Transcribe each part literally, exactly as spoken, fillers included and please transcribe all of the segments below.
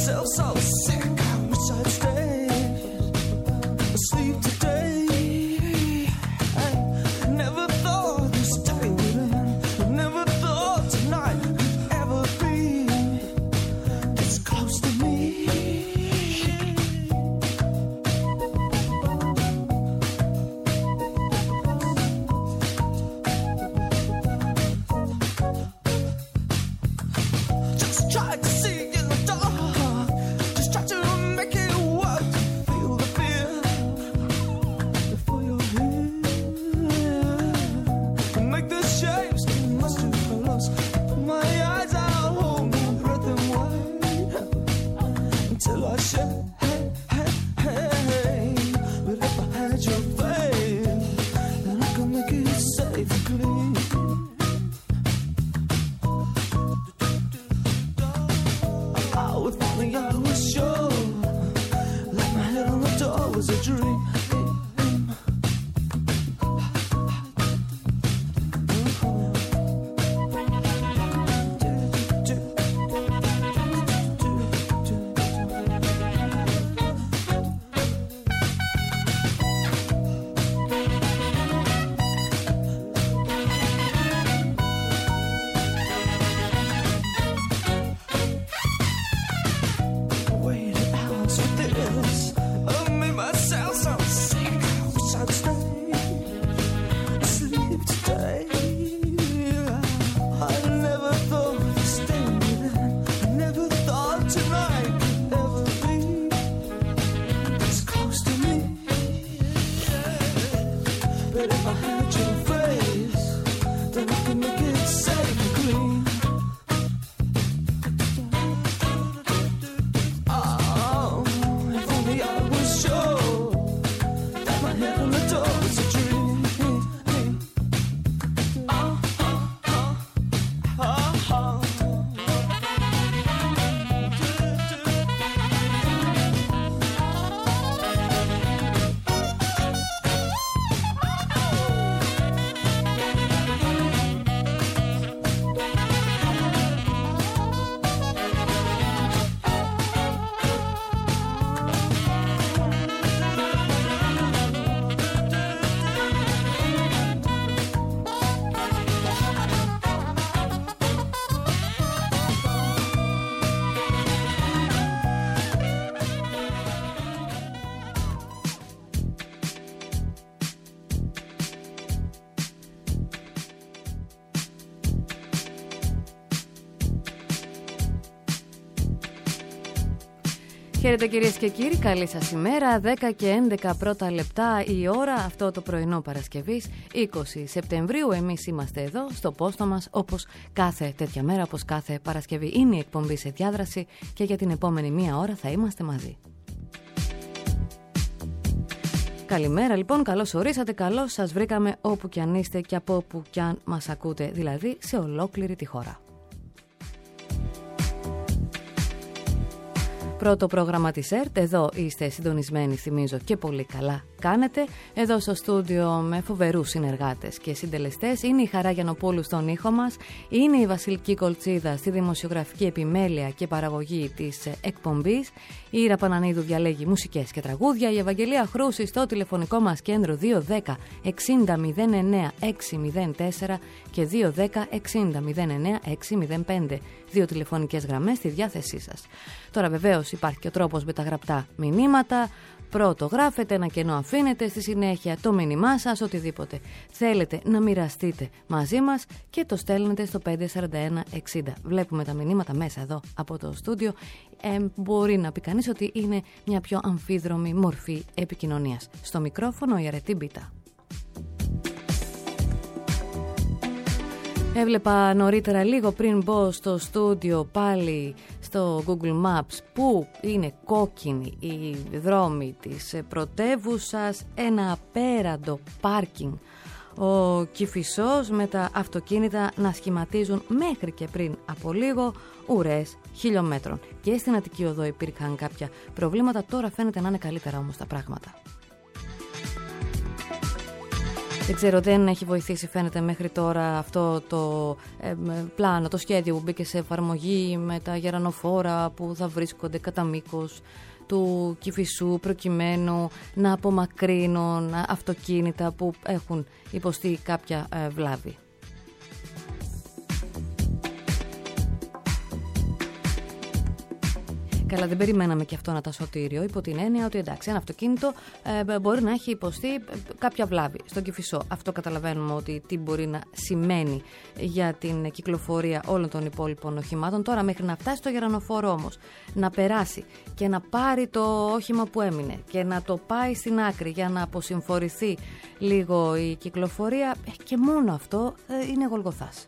myself so sick. I wish I'd stay asleep today. I never thought this day would end. I never thought tonight could ever be this close to me. Just try to see in the dark. Just try to make it work. Feel the fear before you're here. And make the shapes much too close. Put my eyes out, hold my breath and wait until I shake. Hey, hey, hey. But if I had your faith, then I could make it safe and clean. Oh, if only I was sure, like my head on the door was a dream. Wait an ounce with this. I made myself so sick. I wish I'd stay asleep today. I never thought of staying then. I never thought tonight could ever be this close to me. But if I had your face, then I could make it safe and clean. Oh, if only I was sure that my head on the door was a dream. Oh, oh, oh, oh, oh. Χαίρετε κυρίες και κύριοι, καλή σας ημέρα. δέκα και έντεκα πρώτα λεπτά η ώρα, αυτό το πρωινό Παρασκευής είκοσι Σεπτεμβρίου. Εμείς είμαστε εδώ στο πόστο μας όπως κάθε τέτοια μέρα, όπως κάθε Παρασκευή. Είναι η εκπομπή σε διάδραση και για την επόμενη μία ώρα θα είμαστε μαζί. Καλημέρα λοιπόν, καλώς ορίσατε, καλώς σας βρήκαμε όπου κι αν είστε και από όπου κι αν μας ακούτε, δηλαδή σε ολόκληρη τη χώρα. Πρώτο πρόγραμμα της ΕΡΤ, εδώ είστε συντονισμένοι, θυμίζω, και πολύ καλά κάνετε. Εδώ στο στούντιο με φοβερούς συνεργάτες και συντελεστές είναι η Χαρά Γιαννοπούλου στον ήχο μας, είναι η Βασιλική Κολτσίδα στη δημοσιογραφική επιμέλεια και παραγωγή της εκπομπής, η Ήρα Πανανίδου διαλέγει μουσικές και τραγούδια, η Ευαγγελία Χρούση στο τηλεφωνικό μας κέντρο δύο ένα μηδέν εξήντα μηδέν εννέα έξι μηδέν τέσσερα και δύο ένα μηδέν εξήντα μηδέν εννέα έξι μηδέν πέντε. Δύο τηλεφωνικές γραμμές στη διάθεσή σας. Τώρα βεβαίως υπάρχει και ο τρόπος με τα γραπτά μηνύματα. Πρώτο γράφετε, ένα κενό αφήνετε, στη συνέχεια το μήνυμά σας, οτιδήποτε θέλετε να μοιραστείτε μαζί μας και το στέλνετε στο πέντε σαράντα ένα εξήντα. Βλέπουμε τα μηνύματα μέσα εδώ από το στούντιο. Ε, μπορεί να πει κανείς ότι είναι μια πιο αμφίδρομη μορφή επικοινωνίας. Στο μικρόφωνο η Αρετή Μπίτα. Έβλεπα νωρίτερα, λίγο πριν μπω στο στούντιο, πάλι στο Google Maps, που είναι κόκκινοι οι δρόμοι της πρωτεύουσας, ένα απέραντο πάρκινγκ. Ο Κηφισός με τα αυτοκίνητα να σχηματίζουν μέχρι και πριν από λίγο ουρές χιλιόμετρων. Και στην Αττική Οδό υπήρχαν κάποια προβλήματα, τώρα φαίνεται να είναι καλύτερα όμως τα πράγματα. Δεν ξέρω, δεν έχει βοηθήσει φαίνεται μέχρι τώρα αυτό το ε, πλάνο, το σχέδιο που μπήκε σε εφαρμογή με τα γερανοφόρα που θα βρίσκονται κατά μήκος του Κηφισού προκειμένου να απομακρύνουν αυτοκίνητα που έχουν υποστεί κάποια ε, βλάβη. Καλά, δεν περιμέναμε και αυτό να τα σωτήριο, υπό την έννοια ότι εντάξει, ένα αυτοκίνητο ε, μπορεί να έχει υποστεί κάποια βλάβη στον Κηφισό. Αυτό καταλαβαίνουμε ότι τι μπορεί να σημαίνει για την κυκλοφορία όλων των υπόλοιπων οχημάτων. Τώρα, μέχρι να φτάσει στο γερανοφόρο όμως, να περάσει και να πάρει το όχημα που έμεινε και να το πάει στην άκρη για να αποσυμφορηθεί λίγο η κυκλοφορία, ε, και μόνο αυτό ε, είναι γολγοθάς.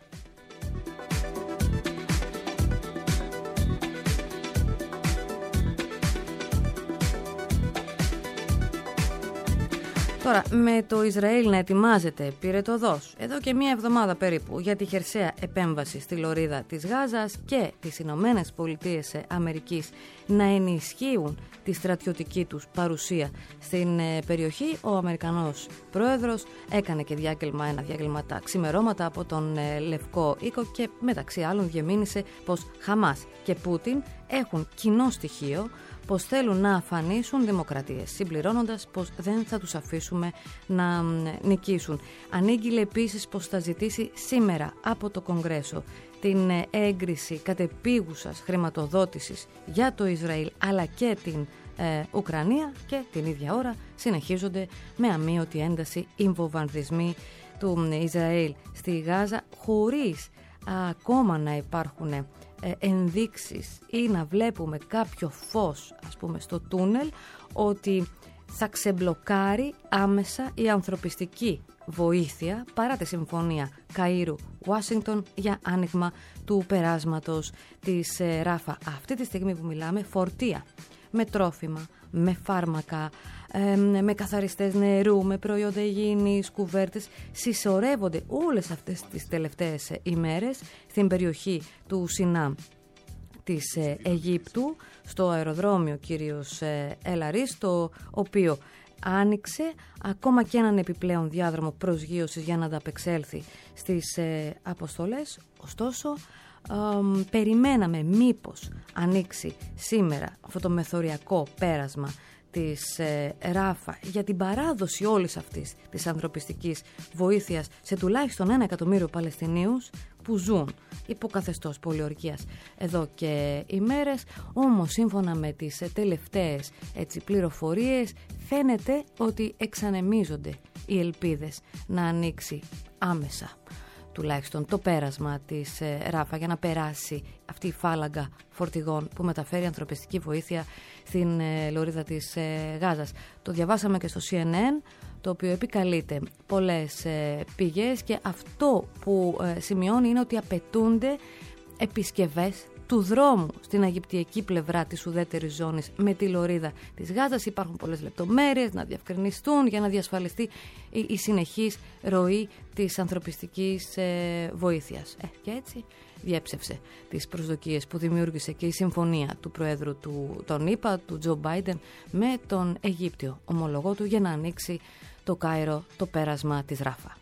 Τώρα, με το Ισραήλ να ετοιμάζεται πυρετωδώς εδώ και μία εβδομάδα περίπου για τη χερσαία επέμβαση στη λωρίδα της Γάζας και τις Ηνωμένες Πολιτείες Αμερικής να ενισχύουν τη στρατιωτική τους παρουσία στην περιοχή, ο Αμερικανός πρόεδρος έκανε και διάγγελμα, ένα διάγγελμα τα ξημερώματα από τον Λευκό Οίκο και μεταξύ άλλων διεμήνυσε πως Χαμάς και Πούτιν έχουν κοινό στοιχείο πως θέλουν να αφανίσουν δημοκρατίες, συμπληρώνοντας πως δεν θα τους αφήσουμε να νικήσουν. Ανήγγειλε επίσης πως θα ζητήσει σήμερα από το Κογκρέσο την έγκριση κατεπίγουσας χρηματοδότησης για το Ισραήλ αλλά και την ε, Ουκρανία, και την ίδια ώρα συνεχίζονται με αμείωτη ένταση οι βομβαρδισμοί του Ισραήλ στη Γάζα, χωρίς α, ακόμα να υπάρχουν ενδείξεις ή να βλέπουμε κάποιο φως, ας πούμε, στο τούνελ ότι θα ξεμπλοκάρει άμεσα η ανθρωπιστική βοήθεια παρά τη συμφωνία Καΐρου-Ουάσιγκτον για άνοιγμα του περάσματος της Ράφα. Αυτή τη στιγμή που μιλάμε, φορτία με τρόφιμα, με φάρμακα, με καθαριστές νερού, με προϊόντα υγιεινής, κουβέρτες, συσσωρεύονται όλες αυτές τις τελευταίες ημέρες στην περιοχή του Σινά της Αιγύπτου, στο αεροδρόμιο κύριος Ελαρίς, το οποίο άνοιξε ακόμα και έναν επιπλέον διάδρομο προσγείωσης για να ανταπεξέλθει στις αποστολές. Ωστόσο, Um, περιμέναμε μήπως ανοίξει σήμερα αυτό το μεθοριακό πέρασμα της ε, Ράφα για την παράδοση όλης αυτής της ανθρωπιστικής βοήθειας σε τουλάχιστον ένα εκατομμύριο Παλαιστινίους που ζουν υπό καθεστώς πολιορκίας εδώ και ημέρες. Όμως σύμφωνα με τις ε, τελευταίες έτσι, πληροφορίες φαίνεται ότι εξανεμίζονται οι ελπίδες να ανοίξει άμεσα τουλάχιστον το πέρασμα της ε, Ράφα για να περάσει αυτή η φάλαγγα φορτηγών που μεταφέρει ανθρωπιστική βοήθεια στην ε, λωρίδα της ε, Γάζας. Το διαβάσαμε και στο σι εν εν, το οποίο επικαλείται πολλές ε, πηγές, και αυτό που ε, σημειώνει είναι ότι απαιτούνται επισκευές του δρόμου στην Αιγυπτιακή πλευρά της ουδέτερης ζώνης με τη λωρίδα της Γάζας. Υπάρχουν πολλές λεπτομέρειες να διευκρινιστούν για να διασφαλιστεί η, η συνεχής ροή της ανθρωπιστικής ε, βοήθειας. Ε, και έτσι διέψευσε τις προσδοκίες που δημιούργησε και η συμφωνία του Προέδρου του, τον ΗΠΑ, του Τζο Μπάιντεν, με τον Αιγύπτιο ομολογό του για να ανοίξει το Κάιρο το πέρασμα της Ράφα.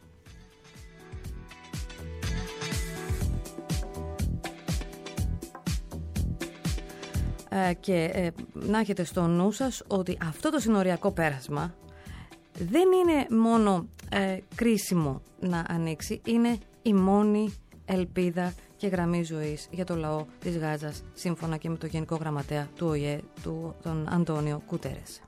Και ε, να έχετε στο νου σας ότι αυτό το συνοριακό πέρασμα δεν είναι μόνο ε, κρίσιμο να ανοίξει, είναι η μόνη ελπίδα και γραμμή ζωής για το λαό της Γάζας, σύμφωνα και με το Γενικό Γραμματέα του Ο Ε Ε, του, τον Αντώνιο Κουτέρες.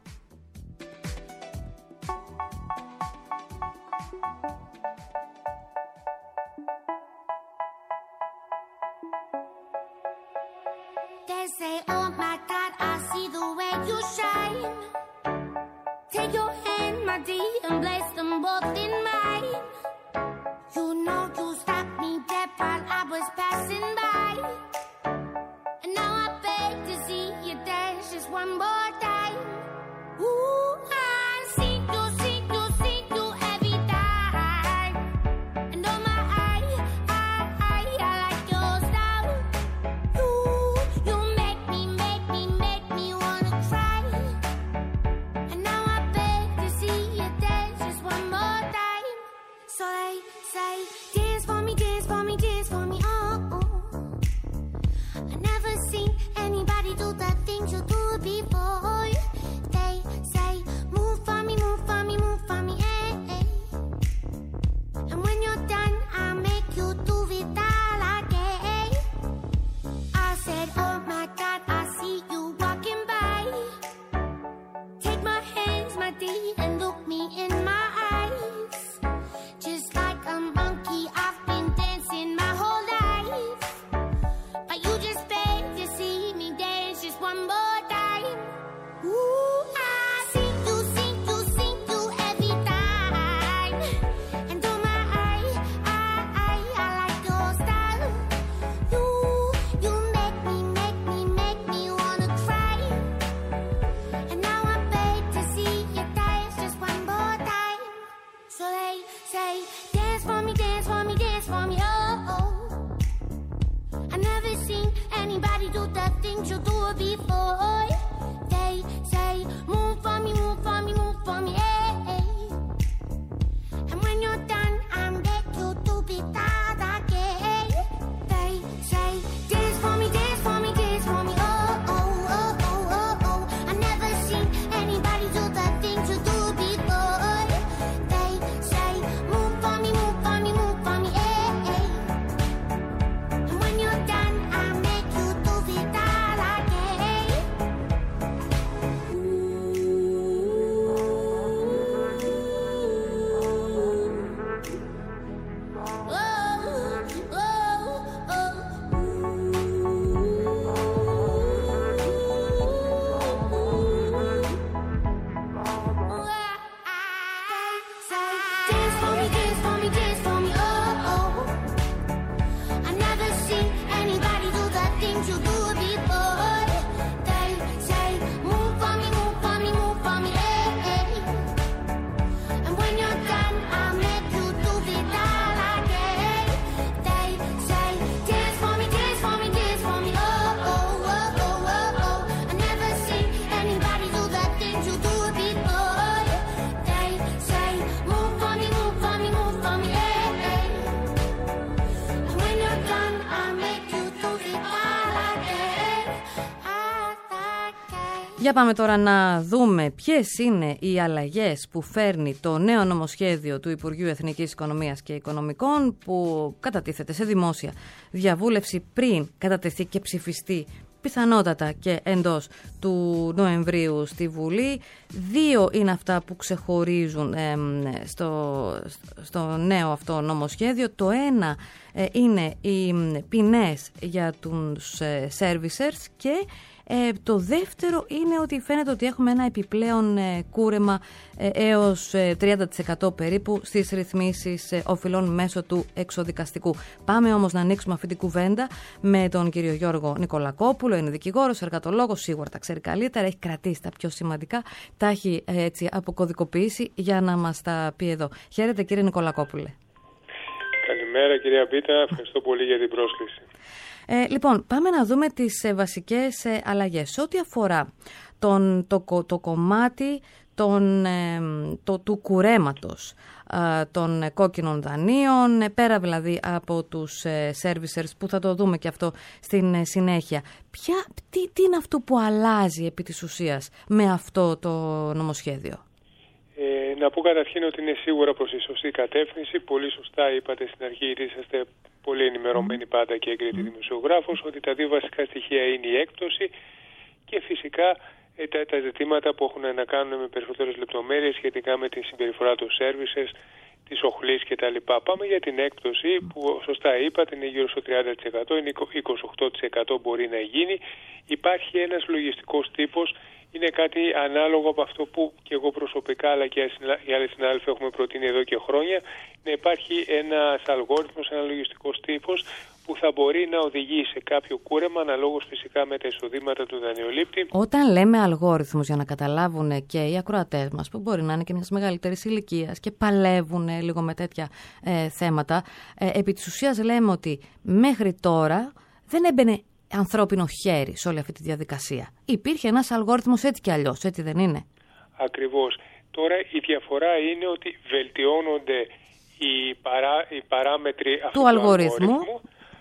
Για πάμε τώρα να δούμε ποιες είναι οι αλλαγές που φέρνει το νέο νομοσχέδιο του Υπουργείου Εθνικής Οικονομίας και Οικονομικών, που κατατίθεται σε δημόσια διαβούλευση πριν κατατεθεί και ψηφιστεί πιθανότατα και εντός του Νοεμβρίου στη Βουλή. Δύο είναι αυτά που ξεχωρίζουν ε, στο, στο νέο αυτό νομοσχέδιο. Το ένα ε, είναι οι ποινές για τους ε, servicers και Ε, το δεύτερο είναι ότι φαίνεται ότι έχουμε ένα επιπλέον ε, κούρεμα ε, έως ε, τριάντα τοις εκατό περίπου στις ρυθμίσεις ε, οφειλών μέσω του εξοδικαστικού. Πάμε όμως να ανοίξουμε αυτή την κουβέντα με τον κύριο Γιώργο Νικολακόπουλο. Είναι δικηγόρος, εργατολόγος, σίγουρα τα ξέρει καλύτερα, έχει κρατήσει τα πιο σημαντικά, τα έχει ε, έτσι αποκωδικοποιήσει για να μας τα πει εδώ. Χαίρετε κύριε Νικολακόπουλε. Καλημέρα κυρία Πίτα, ευχαριστώ πολύ για την πρόσκληση. Ε, λοιπόν, πάμε να δούμε τις ε, βασικές ε, αλλαγές. Ό,τι αφορά τον, το, το κομμάτι τον, ε, το, του κουρέματος ε, των ε, κόκκινων δανείων, ε, πέρα δηλαδή από τους ε, servicers που θα το δούμε και αυτό στην ε, συνέχεια. Ποια, τι, τι είναι αυτό που αλλάζει επί της ουσίας με αυτό το νομοσχέδιο? Ε, να πω καταρχήν ότι είναι σίγουρα προς τη σωστή κατεύθυνση. Πολύ σωστά είπατε στην αρχή, γιατί είσαστε πολύ ενημερωμένοι πάντα και έγκριτοι δημοσιογράφος, ότι τα δύο βασικά στοιχεία είναι η έκπτωση και φυσικά ε, τα, τα ζητήματα που έχουν να κάνουν με περισσότερες λεπτομέρειες σχετικά με τη συμπεριφορά των services, της οχλής κτλ. Πάμε για την έκπτωση που σωστά είπατε είναι γύρω στο τριάντα τοις εκατό, είναι είκοσι οκτώ τοις εκατό μπορεί να γίνει. Υπάρχει ένας λογιστικός τύπος. Είναι κάτι ανάλογο από αυτό που και εγώ προσωπικά αλλά και οι άλλοι συνάδελφοι έχουμε προτείνει εδώ και χρόνια. Να υπάρχει ένας αλγόριθμος, ένα λογιστικός τύπος που θα μπορεί να οδηγεί σε κάποιο κούρεμα αναλόγως φυσικά με τα εισοδήματα του δανειολήπτη. Όταν λέμε αλγόριθμους, για να καταλάβουν και οι ακροατές μας που μπορεί να είναι και μιας μεγαλύτερης ηλικίας και παλεύουν λίγο με τέτοια ε, θέματα, ε, επί της ουσίας λέμε ότι μέχρι τώρα δεν έμπαινε ανθρώπινο χέρι σε όλη αυτή τη διαδικασία. Υπήρχε ένας αλγόριθμος έτσι κι αλλιώς, έτσι δεν είναι? Ακριβώς. Τώρα η διαφορά είναι ότι βελτιώνονται οι, παρά, οι παράμετροι αυτού του αλγόριθμου, αλγόριθμου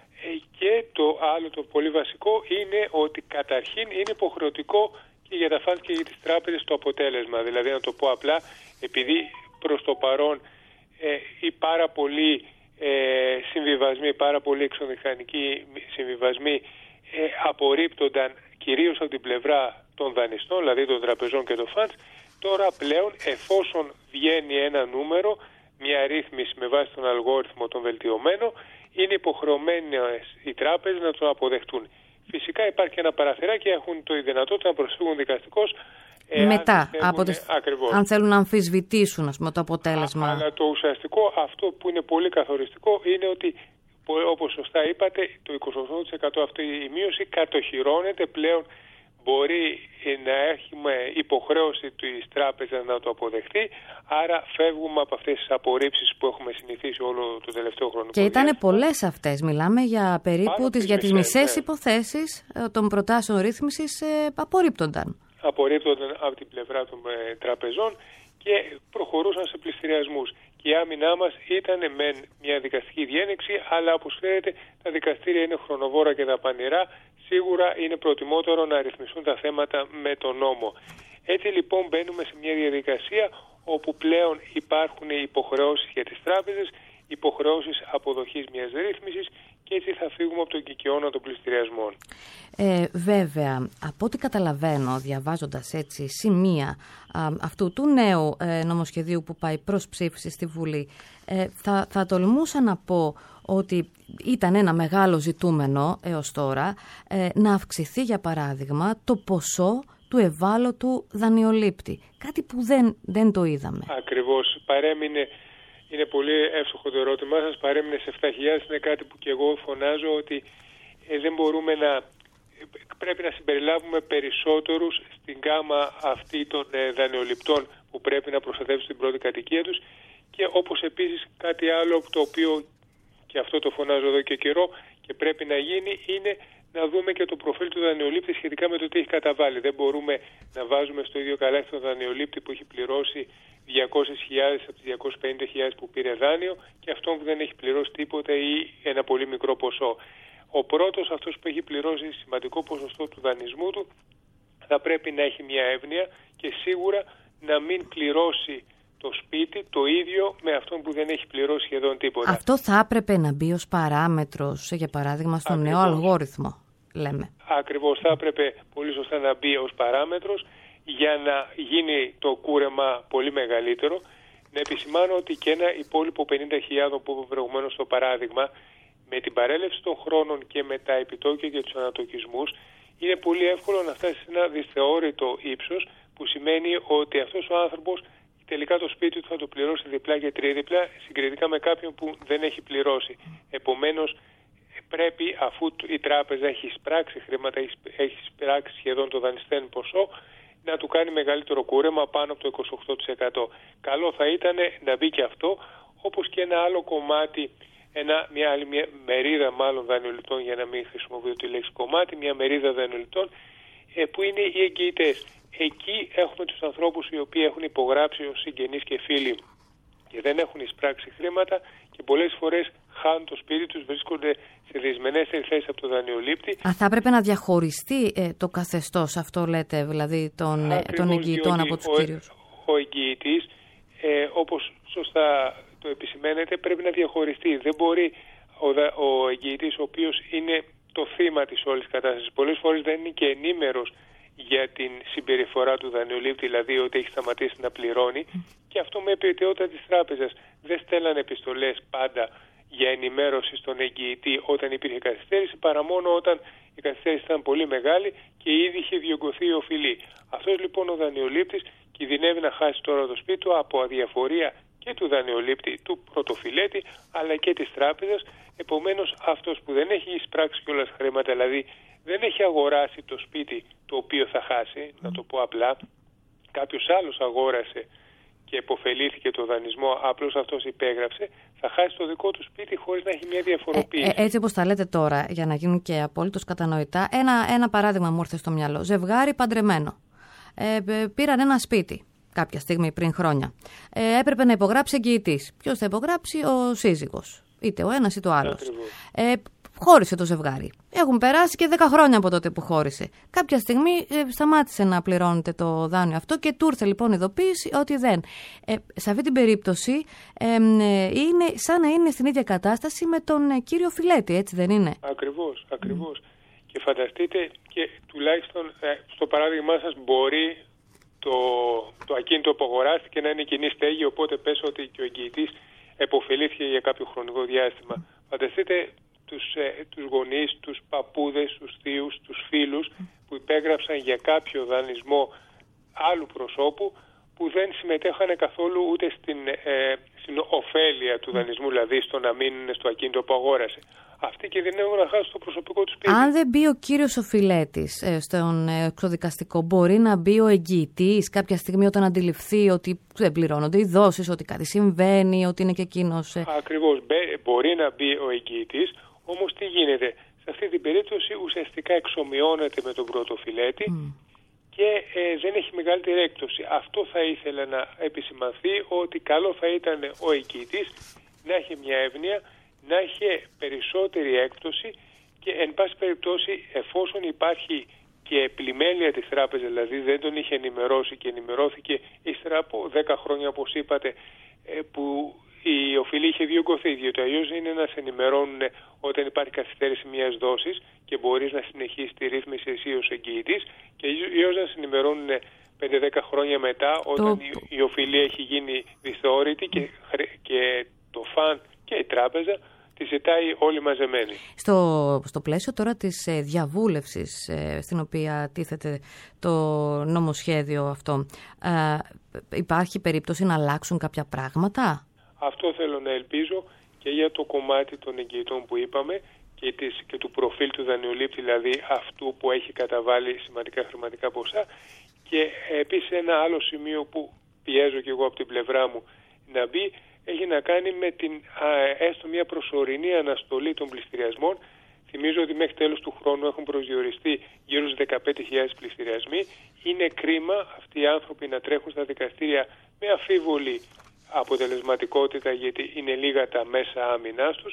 και το άλλο το πολύ βασικό είναι ότι καταρχήν είναι υποχρεωτικό και για τα φαντ και για τις τράπεζες το αποτέλεσμα. Δηλαδή να το πω απλά, επειδή προς το παρόν ε, οι πάρα πολλοί ε, συμβιβασμοί, πάρα πολλοί εξωμηχανικοί συμβιβασμοί Ε, απορρίπτονταν κυρίως από την πλευρά των δανειστών, δηλαδή των τραπεζών και των funds. Τώρα πλέον, εφόσον βγαίνει ένα νούμερο, μια ρύθμιση με βάση τον αλγόριθμο τον βελτιωμένο, είναι υποχρεωμένες οι τράπεζες να το αποδεχτούν. Φυσικά υπάρχει ένα παραθυράκι, έχουν το δυνατότητα να προσφύγουν δικαστικώς μετά, από τις... αν θέλουν να αμφισβητήσουν ας πούμε, το αποτέλεσμα. Α, αλλά το ουσιαστικό, αυτό που είναι πολύ καθοριστικό, είναι ότι όπως σωστά είπατε, το είκοσι οκτώ τοις εκατό αυτή η μείωση κατοχυρώνεται πλέον. Μπορεί να έχουμε υποχρέωση της τράπεζας να το αποδεχτεί, άρα φεύγουμε από αυτές τις απορρίψεις που έχουμε συνηθίσει όλο το τελευταίο χρονικό Και ήταν πολλές αυτές. Μιλάμε για περίπου τις, για τις μισές ναι. υποθέσεις των προτάσεων ρύθμισης ε, απορρίπτονταν. Απορρίπτονταν από την πλευρά των ε, τραπεζών και προχωρούσαν σε πληστηριασμούς. Και η άμυνά μας ήταν με μια δικαστική διένεξη, αλλά όπως ξέρετε τα δικαστήρια είναι χρονοβόρα και δαπανηρά. Σίγουρα είναι προτιμότερο να ρυθμιστούν τα θέματα με τον νόμο. Έτσι λοιπόν μπαίνουμε σε μια διαδικασία όπου πλέον υπάρχουν υποχρεώσεις για τις τράπεζες, υποχρεώσεις αποδοχής μιας ρύθμισης και έτσι θα φύγουμε από τον κικαιώνα των πληστηριασμών. Ε, βέβαια, από ό,τι καταλαβαίνω, διαβάζοντας έτσι σημεία α, αυτού του νέου ε, νομοσχεδίου που πάει προς ψήφιση στη Βουλή, ε, θα, θα τολμούσα να πω ότι ήταν ένα μεγάλο ζητούμενο έως τώρα ε, να αυξηθεί, για παράδειγμα, το ποσό του ευάλωτου δανειολήπτη. Κάτι που δεν, δεν το είδαμε. Ακριβώς. Παρέμεινε, είναι πολύ εύστοχο το ερώτημά σας, παρέμεινε σε επτά χιλιάδες. Είναι κάτι που και εγώ φωνάζω ότι ε, δεν μπορούμε να... Πρέπει να συμπεριλάβουμε περισσότερους στην γάμα αυτή των ε, δανειοληπτών που πρέπει να προστατεύσουν την πρώτη κατοικία τους και όπως επίσης κάτι άλλο το οποίο και αυτό το φωνάζω εδώ και καιρό και πρέπει να γίνει είναι να δούμε και το προφίλ του δανειολήπτη σχετικά με το τι έχει καταβάλει. Δεν μπορούμε να βάζουμε στο ίδιο καλάθι τον δανειολήπτη που έχει πληρώσει διακόσιες χιλιάδες από τις διακόσιες πενήντα χιλιάδες που πήρε δάνειο και αυτόν που δεν έχει πληρώσει τίποτα ή ένα πολύ μικρό ποσό. Ο πρώτος, αυτός που έχει πληρώσει σημαντικό ποσοστό του δανεισμού του, θα πρέπει να έχει μια εύνοια και σίγουρα να μην πληρώσει το σπίτι το ίδιο με αυτόν που δεν έχει πληρώσει σχεδόν τίποτα. Αυτό θα έπρεπε να μπει ως παράμετρος, για παράδειγμα, στο Ακριβώς. νέο αλγόριθμο, λέμε. Ακριβώς, θα έπρεπε πολύ σωστά να μπει ως παράμετρος για να γίνει το κούρεμα πολύ μεγαλύτερο. Να επισημάνω ότι και ένα υπόλοιπο πενήντα χιλιάδες που είπα προηγουμένως στο παράδειγμα, με την παρέλευση των χρόνων και με τα επιτόκια και τους ανατοκισμούς, είναι πολύ εύκολο να φτάσει σε ένα δυσθεώρητο ύψος, που σημαίνει ότι αυτός ο άνθρωπος τελικά το σπίτι του θα το πληρώσει διπλά και τρίδιπλα συγκριτικά με κάποιον που δεν έχει πληρώσει. Επομένως, πρέπει, αφού η τράπεζα έχει εισπράξει χρήματα, έχει εισπράξει σχεδόν το δανειστέν ποσό, να του κάνει μεγαλύτερο κούρεμα πάνω από το είκοσι οκτώ τοις εκατό. Καλό θα ήταν να μπει και αυτό, όπως και ένα άλλο κομμάτι, ένα, μια άλλη μια μερίδα μάλλον δανειοληπτών, για να μην χρησιμοποιώ τη λέξη κομμάτι, μια μερίδα δανειοληπτών, που είναι οι εγγυητές. Εκεί έχουμε τους ανθρώπους οι οποίοι έχουν υπογράψει ως συγγενείς και φίλοι και δεν έχουν εισπράξει χρήματα και πολλές φορές χάνουν το σπίτι τους, βρίσκονται σε δυσμενέστερη θέση από το δανειολήπτη. Α, θα έπρεπε να διαχωριστεί ε, το καθεστώς, αυτό λέτε, δηλαδή των, ε, των εγγυητών από τους ο, κύριους. Ο εγγυητής, ε, όπως σωστά το επισημαίνετε, πρέπει να διαχωριστεί. Δεν μπορεί ο, ο εγγυητής, ο οποίος είναι το θύμα της όλης κατάστασης, πολλές φορές δεν είναι και ενήμερος για την συμπεριφορά του δανειολήπτη, δηλαδή ότι έχει σταματήσει να πληρώνει, και αυτό με επαιτειότητα της τράπεζας. Δεν στέλνανε επιστολές πάντα για ενημέρωση στον εγγυητή όταν υπήρχε καθυστέρηση, παρά μόνο όταν η καθυστέρηση ήταν πολύ μεγάλη και ήδη είχε διωγγωθεί η οφειλή. Αυτός λοιπόν ο δανειολήπτης κινδυνεύει να χάσει τώρα το σπίτι του από αδιαφορία και του δανειολήπτη, του πρωτοφυλέτη, αλλά και της τράπεζας. Επομένως, αυτός που δεν έχει εισπράξει κιόλας χρήματα, δηλαδή δεν έχει αγοράσει το σπίτι το οποίο θα χάσει, να το πω απλά, κάποιος άλλος αγόρασε και επωφελήθηκε το δανεισμό, απλώς αυτός υπέγραψε, θα χάσει το δικό του σπίτι χωρίς να έχει μια διαφοροποίηση. Ε, ε, έτσι όπως τα λέτε τώρα, για να γίνουν και απόλυτος κατανοητά, ένα, ένα παράδειγμα μου ήρθε στο μυαλό. Ζευγάρι παντρεμένο. Ε, πήραν ένα σπίτι κάποια στιγμή πριν χρόνια. Ε, έπρεπε να υπογράψει εγγυητής. Ποιος θα υπογράψει? Ο σύζυγος. Είτε ο ένας είτε ο άλλος. Ε, χώρισε το ζευγάρι. Έχουν περάσει και δέκα χρόνια από τότε που χώρισε. Κάποια στιγμή ε, σταμάτησε να πληρώνεται το δάνειο αυτό και του ήρθε λοιπόν ειδοποίηση ότι δεν. Ε, σε αυτή την περίπτωση ε, ε, είναι σαν να είναι στην ίδια κατάσταση με τον ε, κύριο Φιλέτη, έτσι δεν είναι? Ακριβώς, ακριβώς. Mm. Και φανταστείτε, και τουλάχιστον ε, στο παράδειγμά σας μπορεί το, το ακίνητο που αγοράστηκε να είναι κοινή στέγη, οπότε πες ότι και ο εγγυητής επωφελήθηκε για κάποιο χρονικό διάστημα. Mm. Φανταστείτε τους, ε, τους γονείς, τους παππούδες, τους θείους, τους φίλους που υπέγραψαν για κάποιο δανεισμό άλλου προσώπου που δεν συμμετέχανε καθόλου ούτε στην, ε, στην ωφέλεια του δανεισμού, δηλαδή στο να μείνουν στο ακίνητο που αγόρασε. Αυτοί κινδυνεύουν να χάσουν το προσωπικό του σπίτι. Αν δεν μπει ο κύριος οφειλέτης ε, στον εξοδικαστικό, μπορεί να μπει ο εγγυητής κάποια στιγμή όταν αντιληφθεί ότι δεν πληρώνονται οι δόσεις, ότι κάτι συμβαίνει, ότι είναι και εκείνος... Ε... Ακριβώς, μπορεί να μπει ο εγγυητής, όμως τι γίνεται? Σε αυτή την περίπτωση ουσιαστικά εξομοιώνεται με τον πρωτοφυλέτη mm. και ε, δεν έχει μεγαλύτερη έκπτωση. Αυτό θα ήθελα να επισημανθεί, ότι καλό θα ήταν ο εγγυητής να έχει μια εύνοια, να έχει περισσότερη έκπτωση και εν πάση περιπτώσει, εφόσον υπάρχει και πλημέλεια της τράπεζας, δηλαδή δεν τον είχε ενημερώσει και ενημερώθηκε ύστερα από δέκα χρόνια, όπως είπατε, που η οφειλή είχε διωγγωθεί, διότι αλλιώς είναι να σε ενημερώνουν όταν υπάρχει καθυστέρηση μιας δόσης και μπορείς να συνεχίσεις τη ρύθμιση εσύ ως εγγυητής, και αλλιώς να σε ενημερώνουν πέντε δέκα χρόνια μετά, όταν το... η, η οφειλή έχει γίνει δυσθεώρητη και, και το φαν και η τράπεζα τη ζητάει όλοι μαζεμένοι. Στο, στο πλαίσιο τώρα της ε, διαβούλευσης ε, στην οποία τίθεται το νομοσχέδιο αυτό, ε, υπάρχει περίπτωση να αλλάξουν κάποια πράγματα? Αυτό θέλω να ελπίζω και για το κομμάτι των εγγυητών που είπαμε και, της, και του προφίλ του δανειολήπτη, δηλαδή αυτού που έχει καταβάλει σημαντικά χρηματικά ποσά, και ε, επίσης ένα άλλο σημείο που πιέζω και εγώ από την πλευρά μου να μπει, έχει να κάνει με την α, έστω μια προσωρινή αναστολή των πληστηριασμών. Θυμίζω ότι μέχρι τέλος του χρόνου έχουν προσδιοριστεί γύρω στους δεκαπέντε χιλιάδες πληστηριασμοί. Είναι κρίμα αυτοί οι άνθρωποι να τρέχουν στα δικαστήρια με αμφίβολη αποτελεσματικότητα, γιατί είναι λίγα τα μέσα άμυνάς τους.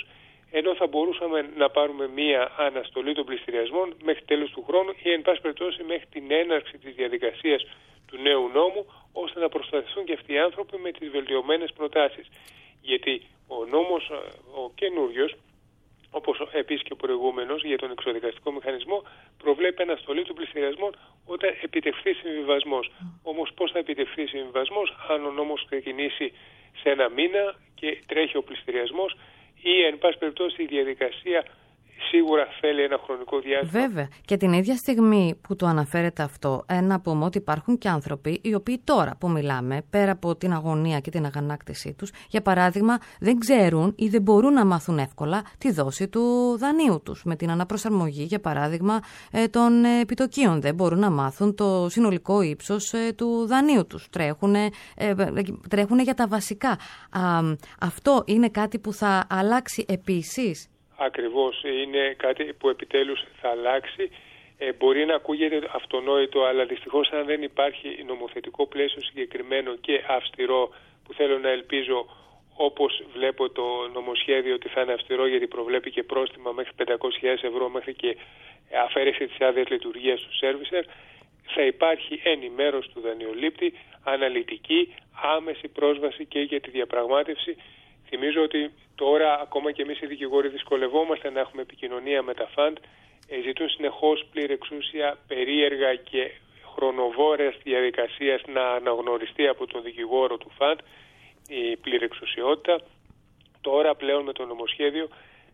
ενώ θα μπορούσαμε να πάρουμε μία αναστολή των πληστηριασμών μέχρι τέλος του χρόνου ή εν πάση περιπτώσει μέχρι την έναρξη της διαδικασίας του νέου νόμου, ώστε να προστατευτούν και αυτοί οι άνθρωποι με τις βελτιωμένες προτάσεις. Γιατί ο νόμος, ο καινούριος, όπως επίσης και ο προηγούμενος για τον εξοδικαστικό μηχανισμό, προβλέπει αναστολή των πληστηριασμών όταν επιτευχθεί συμβιβασμός. Όμως πώς θα επιτευχθεί συμβιβασμός αν ο νόμος ξεκινήσει σε ένα μήνα και τρέχει ο πληστηριασμός ή εν πάση περιπτώσει η διαδικασία σίγουρα θέλει ένα χρονικό διάστημα. Βέβαια. Και την ίδια στιγμή που το αναφέρεται αυτό, ε, να πούμε ότι υπάρχουν και άνθρωποι οι οποίοι τώρα που μιλάμε, πέρα από την αγωνία και την αγανάκτησή τους, για παράδειγμα, δεν ξέρουν ή δεν μπορούν να μάθουν εύκολα τη δόση του δανείου τους. Με την αναπροσαρμογή, για παράδειγμα, ε, των επιτοκίων. Δεν μπορούν να μάθουν το συνολικό ύψος ε, του δανείου τους. Τρέχουν, ε, ε, τρέχουν για τα βασικά. Α, αυτό είναι κάτι που θα αλλάξει επίσης. Ακριβώς, είναι κάτι που επιτέλους θα αλλάξει. Ε, μπορεί να ακούγεται αυτονόητο, αλλά δυστυχώς αν δεν υπάρχει νομοθετικό πλαίσιο συγκεκριμένο και αυστηρό, που θέλω να ελπίζω, όπως βλέπω το νομοσχέδιο, ότι θα είναι αυστηρό γιατί προβλέπει και πρόστιμα μέχρι πεντακόσιες χιλιάδες ευρώ, μέχρι και αφαίρεση της άδειας λειτουργίας του σέρβισερ, θα υπάρχει ενημέρωση του δανειολήπτη, αναλυτική, άμεση πρόσβαση και για τη διαπραγμάτευση. Θυμίζω ότι τώρα ακόμα και εμείς οι δικηγόροι δυσκολευόμαστε να έχουμε επικοινωνία με τα φαντ. Ε, ζητούν συνεχώς πλήρη εξούσια, περίεργα και χρονοβόρες διαδικασίας να αναγνωριστεί από τον δικηγόρο του φαντ η πλήρη εξουσιότητα. Τώρα πλέον με το νομοσχέδιο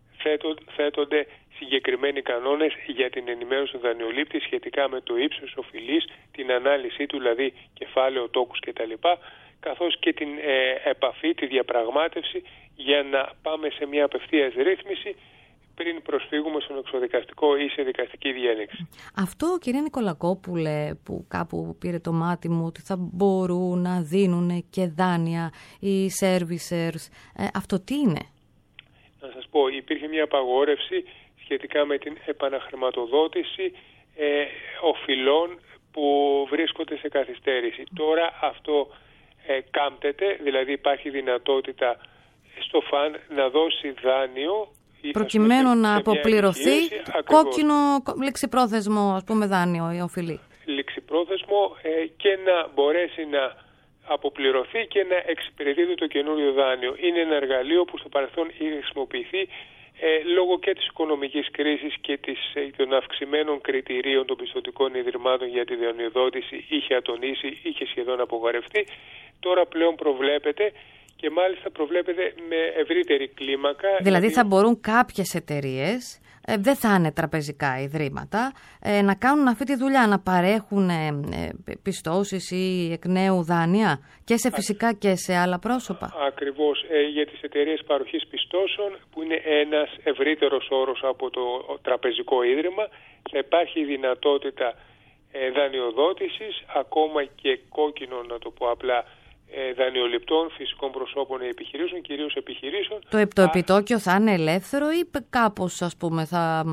θέτονται συγκεκριμένοι κανόνες για την ενημέρωση του δανειολήπτη σχετικά με το ύψος οφειλής, την ανάλυση του, δηλαδή κεφάλαιο, τόκους κτλ., καθώς και την ε, επαφή, τη διαπραγμάτευση για να πάμε σε μια απευθείας ρύθμιση πριν προσφύγουμε στον εξοδικαστικό ή σε δικαστική διένεξη. Αυτό, κυρία Νικολακόπουλε, που κάπου πήρε το μάτι μου, ότι θα μπορούν να δίνουν και δάνεια οι servicers, ε, αυτό τι είναι? Να σας πω, υπήρχε μια απαγόρευση σχετικά με την επαναχρηματοδότηση ε, οφειλών που βρίσκονται σε καθυστέρηση. Τώρα αυτό ε, κάμπτεται, δηλαδή υπάρχει δυνατότητα στο ΦΑΝ να δώσει δάνειο προκειμένου σε, να σε αποπληρωθεί κόκκινο ληξιπρόθεσμο, ας πούμε, δάνειο ή οφειλή. Ληξιπρόθεσμο ε, και να μπορέσει να αποπληρωθεί και να εξυπηρετείται το καινούριο δάνειο. Είναι ένα εργαλείο που στο παρελθόν είχε χρησιμοποιηθεί ε, λόγω και της οικονομικής κρίσης και της, ε, των αυξημένων κριτηρίων των πιστωτικών ιδρυμάτων για τη δανειοδότηση. Είχε ατονίσει, είχε σχεδόν απογορευτεί. Τώρα πλέον προβλέπεται και μάλιστα προβλέπεται με ευρύτερη κλίμακα. Δηλαδή θα μπορούν κάποιες εταιρείες, ε, δεν θα είναι τραπεζικά ιδρύματα, ε, να κάνουν αυτή τη δουλειά, να παρέχουν ε, ε, πιστώσεις ή εκ νέου δάνεια και σε φυσικά και σε άλλα πρόσωπα. Ακριβώς, ε, για τις εταιρείες παροχής πιστώσεων, που είναι ένας ευρύτερος όρος από το τραπεζικό ίδρυμα, θα υπάρχει η δυνατότητα ε, δανειοδότησης, ακόμα και κόκκινο, να το πω απλά, δανειοληπτών, φυσικών προσώπων ή επιχειρήσεων, κυρίως επιχειρήσεων. Το, το επιτόκιο θα είναι ελεύθερο ή κάπως, ας πούμε, θα,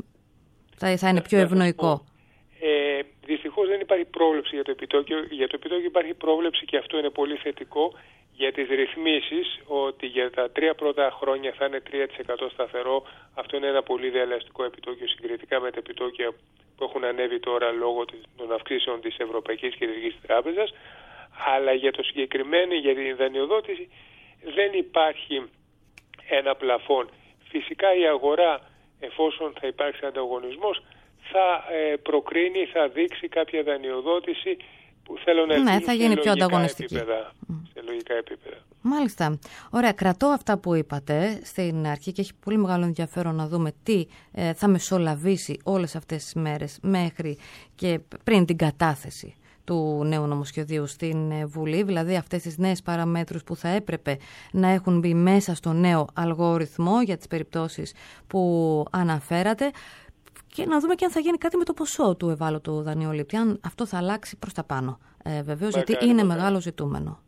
θα, θα είναι πιο ευνοϊκό? Ε, δυστυχώς δεν υπάρχει πρόβλεψη για το επιτόκιο. Για το επιτόκιο υπάρχει πρόβλεψη, και αυτό είναι πολύ θετικό, για τις ρυθμίσεις, ότι για τα τρία πρώτα χρόνια θα είναι τρία τοις εκατό σταθερό. Αυτό είναι ένα πολύ διαλαστικό επιτόκιο συγκριτικά με τα επιτόκια που έχουν ανέβει τώρα λόγω των αυξήσεων της Ευρωπαϊκής Κεντρικής Τράπεζας. Αλλά για το συγκεκριμένο, για την δανειοδότηση, δεν υπάρχει ένα πλαφόν. Φυσικά η αγορά, εφόσον θα υπάρξει ανταγωνισμός, θα προκρίνει, θα δείξει κάποια δανειοδότηση που θέλω να ναι, θα γίνει πιο ανταγωνιστική. Επίπεδα, σε λογικά επίπεδα. Μάλιστα. Ωραία, κρατώ αυτά που είπατε στην αρχή και έχει πολύ μεγάλο ενδιαφέρον να δούμε τι ε, θα μεσολαβήσει όλες αυτές τις μέρες μέχρι και πριν την κατάθεση του νέου νομοσχεδίου στην Βουλή, δηλαδή αυτές τις νέες παραμέτρους που θα έπρεπε να έχουν μπει μέσα στο νέο αλγόριθμο για τις περιπτώσεις που αναφέρατε, και να δούμε και αν θα γίνει κάτι με το ποσό του ευάλωτου δανειολήπτη, αν αυτό θα αλλάξει προς τα πάνω. Ε, βεβαίως, μακάρι, γιατί είναι μακάρι. μεγάλο ζητούμενο.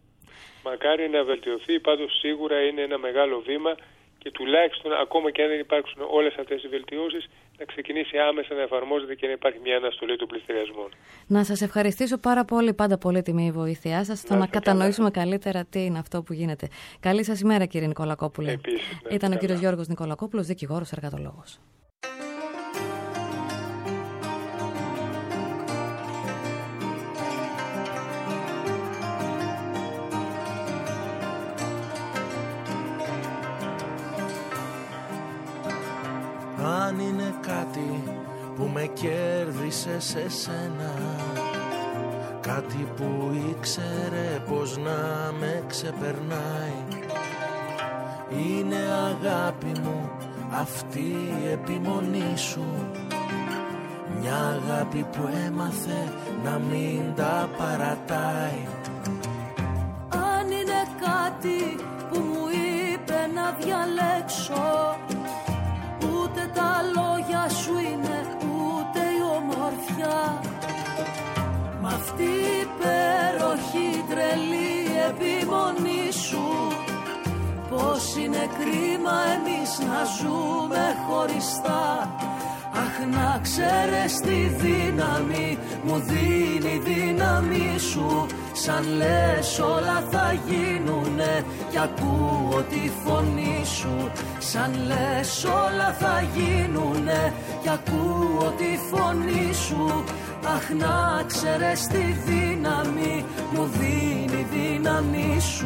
Μακάρι να βελτιωθεί, πάντως σίγουρα είναι ένα μεγάλο βήμα, και τουλάχιστον ακόμα και αν δεν υπάρξουν όλες αυτές οι βελτιώσεις, να ξεκινήσει άμεσα να εφαρμόζεται και να υπάρχει μια αναστολή των πληστηριασμών. Να σας ευχαριστήσω πάρα πολύ, πάντα πολύτιμη η βοήθειά σας, στο να, να κατανοήσουμε καλά. καλύτερα τι είναι αυτό που γίνεται. Καλή σας ημέρα, κύριε Νικολακόπουλε. Επίσης, ναι, Ήταν καλά. ο κύριος Γιώργος Νικολακόπουλος, δικηγόρος, εργατολόγος. Αν είναι κάτι που με κέρδισε σε σένα, κάτι που ήξερε πως να με ξεπερνάει, είναι αγάπη μου αυτή η επιμονή σου, μια αγάπη που έμαθε να μην τα παρατάει. Αν είναι κάτι που μου είπε να διαλέξω, ούτε τα λόγια σου είναι, ούτε η ομορφιά, μ' αυτή η υπέροχη τρελή επιμονή σου, πως είναι κρίμα εμείς να ζούμε χωριστά. Αχ, να ξέρεις τη δύναμη μου δίνει η δύναμη σου, σαν λες όλα θα γίνουνε κι ακούω τη φωνή σου, σαν λες όλα θα γίνουνε κι ακούω τη φωνή σου. Αχ, να ξέρεις τη δύναμη μου δίνει η δύναμη σου.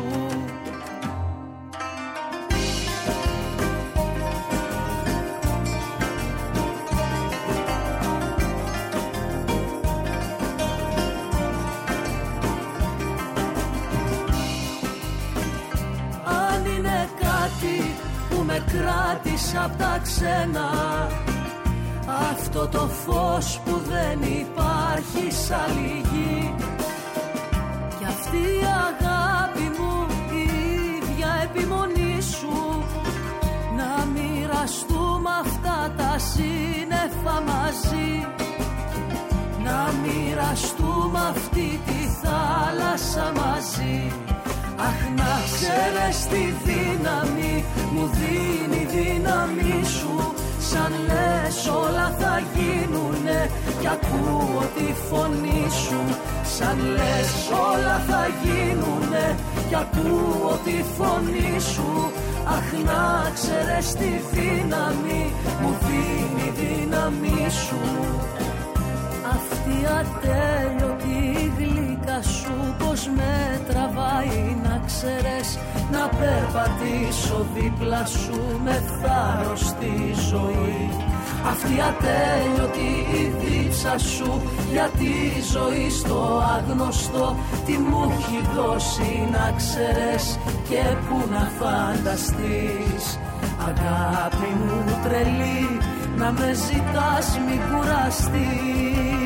Με κράτησε απ' τα ξένα, αυτό το φως που δεν υπάρχει σ' άλλη γη, κι αυτή η αγάπη μου η ίδια επιμονή σου, να μοιραστούμε αυτά τα σύννεφα μαζί, να μοιραστούμε αυτή τη θάλασσα μαζί. Αχ, να ξέρεις τη δύναμη μου δίνει η δύναμη σου, σαν λες όλα θα γίνουνε κι ακούω τη φωνή σου, σαν λες όλα θα γίνουνε κι ακούω τη φωνή σου. Αχ, να ξέρεις τη δύναμη μου δίνει η δύναμη σου. Αυτή ατέλειωτη γλύκα σου πως με τραβάει, να ξέρεις, να περπατήσω δίπλα σου με θάρρος στη ζωή. Αυτή ατέλειωτη η δίψα σου για τη ζωή στο άγνωστο, τι μου έχει δώσει να ξέρεις και που να φανταστείς. Αγάπη μου τρελή, να με ζητάς μη κουραστείς.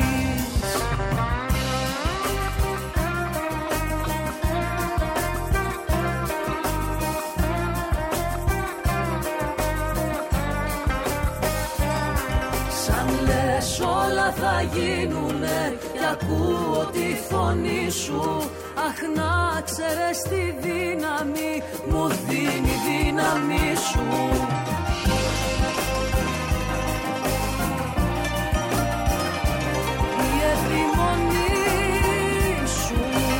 Σαν λες όλα θα γίνουνε κι ακούω τη φωνή σου. Αχ, να ξέρεις τη δύναμη μου δίνει η δύναμη σου. Η επιμονή σου.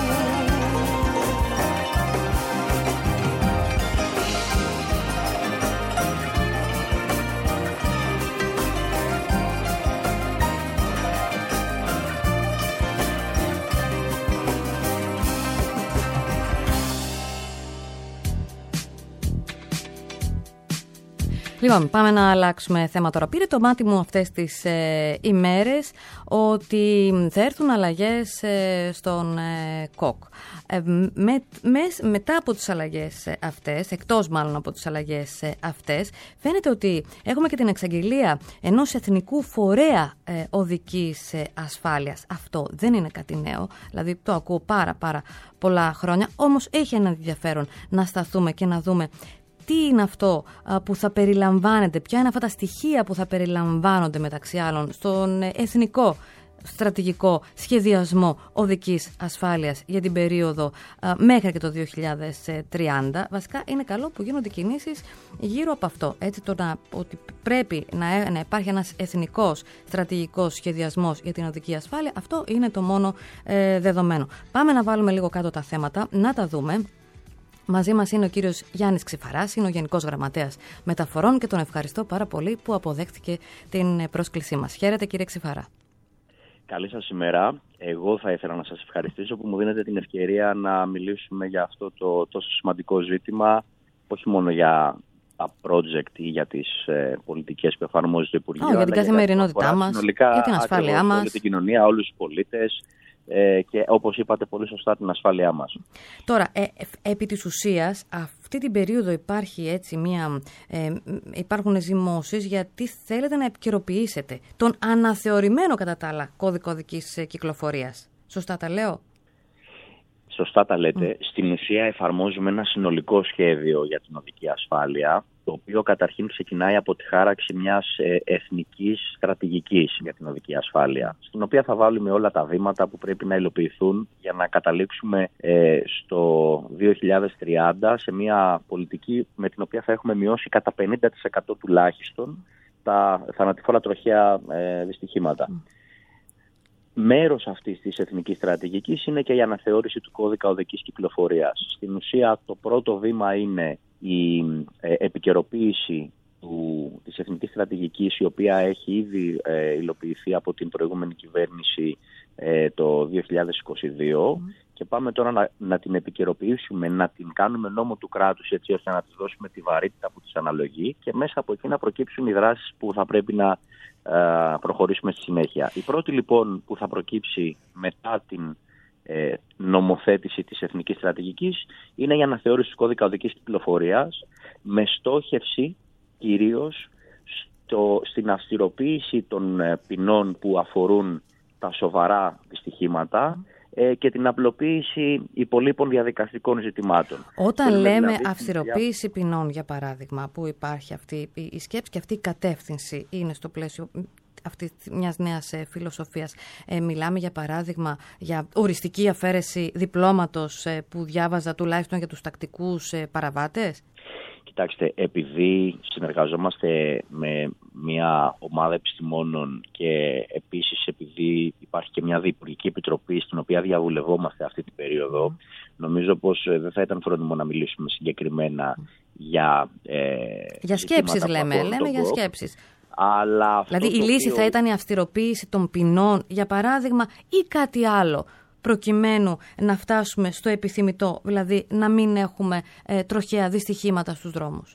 Λοιπόν, πάμε να αλλάξουμε θέμα τώρα. Πήρε το μάτι μου αυτές τις ε, ημέρες ότι θα έρθουν αλλαγές ε, στον ε, ΚΟΚ. Ε, με, με, μετά από τις αλλαγές αυτές, εκτός μάλλον από τις αλλαγές αυτές, φαίνεται ότι έχουμε και την εξαγγελία ενός εθνικού φορέα ε, οδικής ε, ασφάλειας. Αυτό δεν είναι κάτι νέο, δηλαδή το ακούω πάρα πάρα πολλά χρόνια, όμως έχει ένα ενδιαφέρον να σταθούμε και να δούμε τι είναι αυτό που θα περιλαμβάνεται, ποια είναι αυτά τα στοιχεία που θα περιλαμβάνονται μεταξύ άλλων στον εθνικό στρατηγικό σχεδιασμό οδικής ασφάλειας για την περίοδο α, μέχρι και το δύο χιλιάδες τριάντα. Βασικά είναι καλό που γίνονται κινήσεις γύρω από αυτό. Έτσι, το να, ότι πρέπει να, να υπάρχει ένας εθνικός στρατηγικός σχεδιασμός για την οδική ασφάλεια, αυτό είναι το μόνο ε, δεδομένο. Πάμε να βάλουμε λίγο κάτω τα θέματα, να τα δούμε. Μαζί μας είναι ο κύριος Γιάννης Ξηφαράς, είναι ο Γενικός Γραμματέας Μεταφορών και τον ευχαριστώ πάρα πολύ που αποδέχτηκε την πρόσκλησή μας. Χαίρετε κύριε Ξηφαρά. Καλή σας ημέρα. Εγώ θα ήθελα να σας ευχαριστήσω που μου δίνετε την ευκαιρία να μιλήσουμε για αυτό το τόσο σημαντικό ζήτημα, όχι μόνο για τα project ή για τις ε, πολιτικές που εφαρμόζει το Υπουργείο, oh, για την καθημερινότητά μας, συνολικά, για την ασφάλειά μας, όλη την κοινωνία, όλους τους πολίτες ε, και όπως είπατε πολύ σωστά την ασφάλειά μας. Τώρα, ε, ε, επί της ουσίας, αυτή την περίοδο υπάρχει έτσι μια, ε, υπάρχουν ζυμώσεις γιατί θέλετε να επικαιροποιήσετε τον αναθεωρημένο κατά τα άλλα κώδικα οδικής κυκλοφορίας. Σωστά τα λέω? Σωστά τα λέτε. Mm. Στην ουσία εφαρμόζουμε ένα συνολικό σχέδιο για την οδική ασφάλεια, το οποίο καταρχήν ξεκινάει από τη χάραξη μιας ε, εθνικής στρατηγικής για την οδική ασφάλεια, στην οποία θα βάλουμε όλα τα βήματα που πρέπει να υλοποιηθούν για να καταλήξουμε ε, στο δύο χιλιάδες τριάντα σε μια πολιτική με την οποία θα έχουμε μειώσει κατά πενήντα τοις εκατό τουλάχιστον τα θανατηφόρα τροχαία ε, δυστυχήματα. Mm. Μέρος αυτής της εθνικής στρατηγικής είναι και η αναθεώρηση του κώδικα οδικής κυκλοφορίας. Στην ουσία το πρώτο βήμα είναι η ε, επικαιροποίηση του, της εθνικής στρατηγικής, η οποία έχει ήδη ε, υλοποιηθεί από την προηγούμενη κυβέρνηση ε, το δύο χιλιάδες είκοσι δύο mm. και πάμε τώρα να, να την επικαιροποιήσουμε, να την κάνουμε νόμο του κράτους έτσι ώστε να της δώσουμε τη βαρύτητα που της αναλογεί και μέσα από εκεί να προκύψουν οι δράσεις που θα πρέπει να προχωρήσουμε στη συνέχεια. Η πρώτη λοιπόν που θα προκύψει μετά την ε, νομοθέτηση της εθνικής στρατηγικής είναι η αναθεώρηση του κώδικα οδικής κυκλοφορίας με στόχευση κυρίως στο, στην αυστηροποίηση των ε, ποινών που αφορούν τα σοβαρά δυστυχήματα ε, και την απλοποίηση υπολείπων διαδικαστικών ζητημάτων. Όταν λέμε δηλαδή, αυστηροποίηση για... ποινών, για παράδειγμα, που υπάρχει αυτή η σκέψη και αυτή η κατεύθυνση είναι στο πλαίσιο αυτή μιας νέας ε, φιλοσοφίας. Ε, μιλάμε για παράδειγμα για οριστική αφαίρεση διπλώματος ε, που διάβαζα τουλάχιστον για τους τακτικούς ε, παραβάτες. Κοιτάξτε, επειδή συνεργαζόμαστε με μια ομάδα επιστημόνων και επίσης επειδή υπάρχει και μια διυπουργική επιτροπή στην οποία διαβουλευόμαστε αυτή την περίοδο, νομίζω πως δεν θα ήταν φρόνιμο να μιλήσουμε συγκεκριμένα για... Ε, για σκέψεις λέμε, λέμε για σκέψεις. Αλλά δηλαδή η λύση οποίο... θα ήταν η αυστηροποίηση των ποινών, για παράδειγμα, ή κάτι άλλο, προκειμένου να φτάσουμε στο επιθυμητό, δηλαδή να μην έχουμε ε, τροχαία δυστυχήματα στους δρόμους.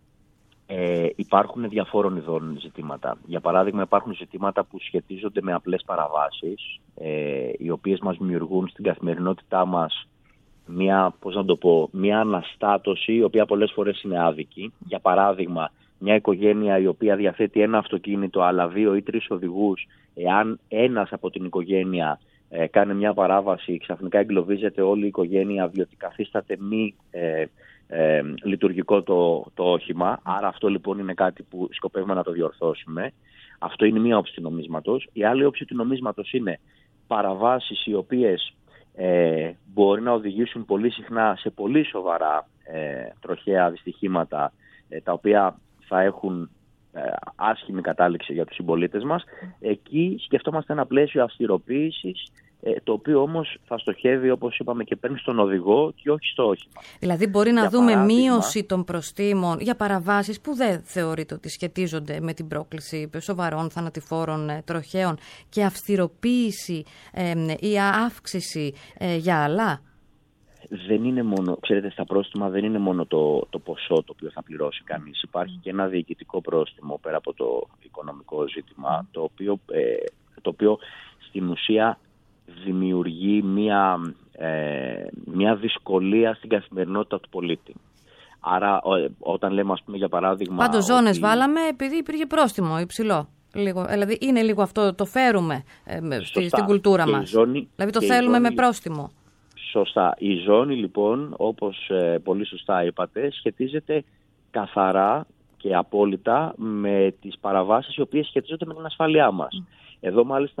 Ε, υπάρχουν διαφόρων ειδών ζητήματα. Για παράδειγμα, υπάρχουν ζητήματα που σχετίζονται με απλές παραβάσεις, ε, οι οποίες μας δημιουργούν στην καθημερινότητά μας μια, πώς να το πω, μια αναστάτωση, η οποία πολλές φορές είναι άδικη. Για παράδειγμα, μια οικογένεια η οποία διαθέτει ένα αυτοκίνητο αλλά δύο ή τρεις οδηγούς, εάν ένας από την οικογένεια ε, κάνει μια παράβαση, ξαφνικά εγκλωβίζεται όλη η οικογένεια διότι καθίσταται μη ε, ε, λειτουργικό το, το όχημα. Άρα αυτό λοιπόν είναι κάτι που σκοπεύουμε να το διορθώσουμε. Αυτό είναι μία όψη του νομίσματος. Η άλλη όψη του νομίσματος είναι παραβάσεις οι οποίες ε, μπορεί να οδηγήσουν πολύ συχνά σε πολύ σοβαρά ε, τροχαία δυστυχήματα, ε, τα οποία θα έχουν ε, άσχημη κατάληξη για τους συμπολίτες μας. Εκεί σκεφτόμαστε ένα πλαίσιο αυστηροποίησης, ε, το οποίο όμως θα στοχεύει, όπως είπαμε και πριν, στον οδηγό και όχι στο όχημα. Δηλαδή μπορεί να για δούμε παράδειγμα, μείωση των προστίμων για παραβάσεις που δεν θεωρείται ότι σχετίζονται με την πρόκληση σοβαρών θανατηφόρων ε, τροχαίων και αυστηροποίηση ε, ή αύξηση ε, για άλλα. Δεν είναι μόνο, ξέρετε, στα πρόστιμα δεν είναι μόνο το, το ποσό το οποίο θα πληρώσει κανείς. Υπάρχει και ένα διοικητικό πρόστιμο πέρα από το οικονομικό ζήτημα, το οποίο, ε, το οποίο στην ουσία δημιουργεί μια, ε, μια δυσκολία στην καθημερινότητα του πολίτη. Άρα ό, όταν λέμε, ας πούμε, για παράδειγμα... Πάντως ζώνες ότι... βάλαμε επειδή υπήρχε πρόστιμο υψηλό. Λίγο, δηλαδή είναι λίγο αυτό, το φέρουμε ε, στη, στην κουλτούρα μας. Ζώνη, δηλαδή το θέλουμε ζώνη... με πρόστιμο. Σωστά. Η ζώνη λοιπόν, όπως ε, πολύ σωστά είπατε, σχετίζεται καθαρά και απόλυτα με τις παραβάσεις οι οποίες σχετίζονται με την ασφάλειά μας. Mm. Εδώ μάλιστα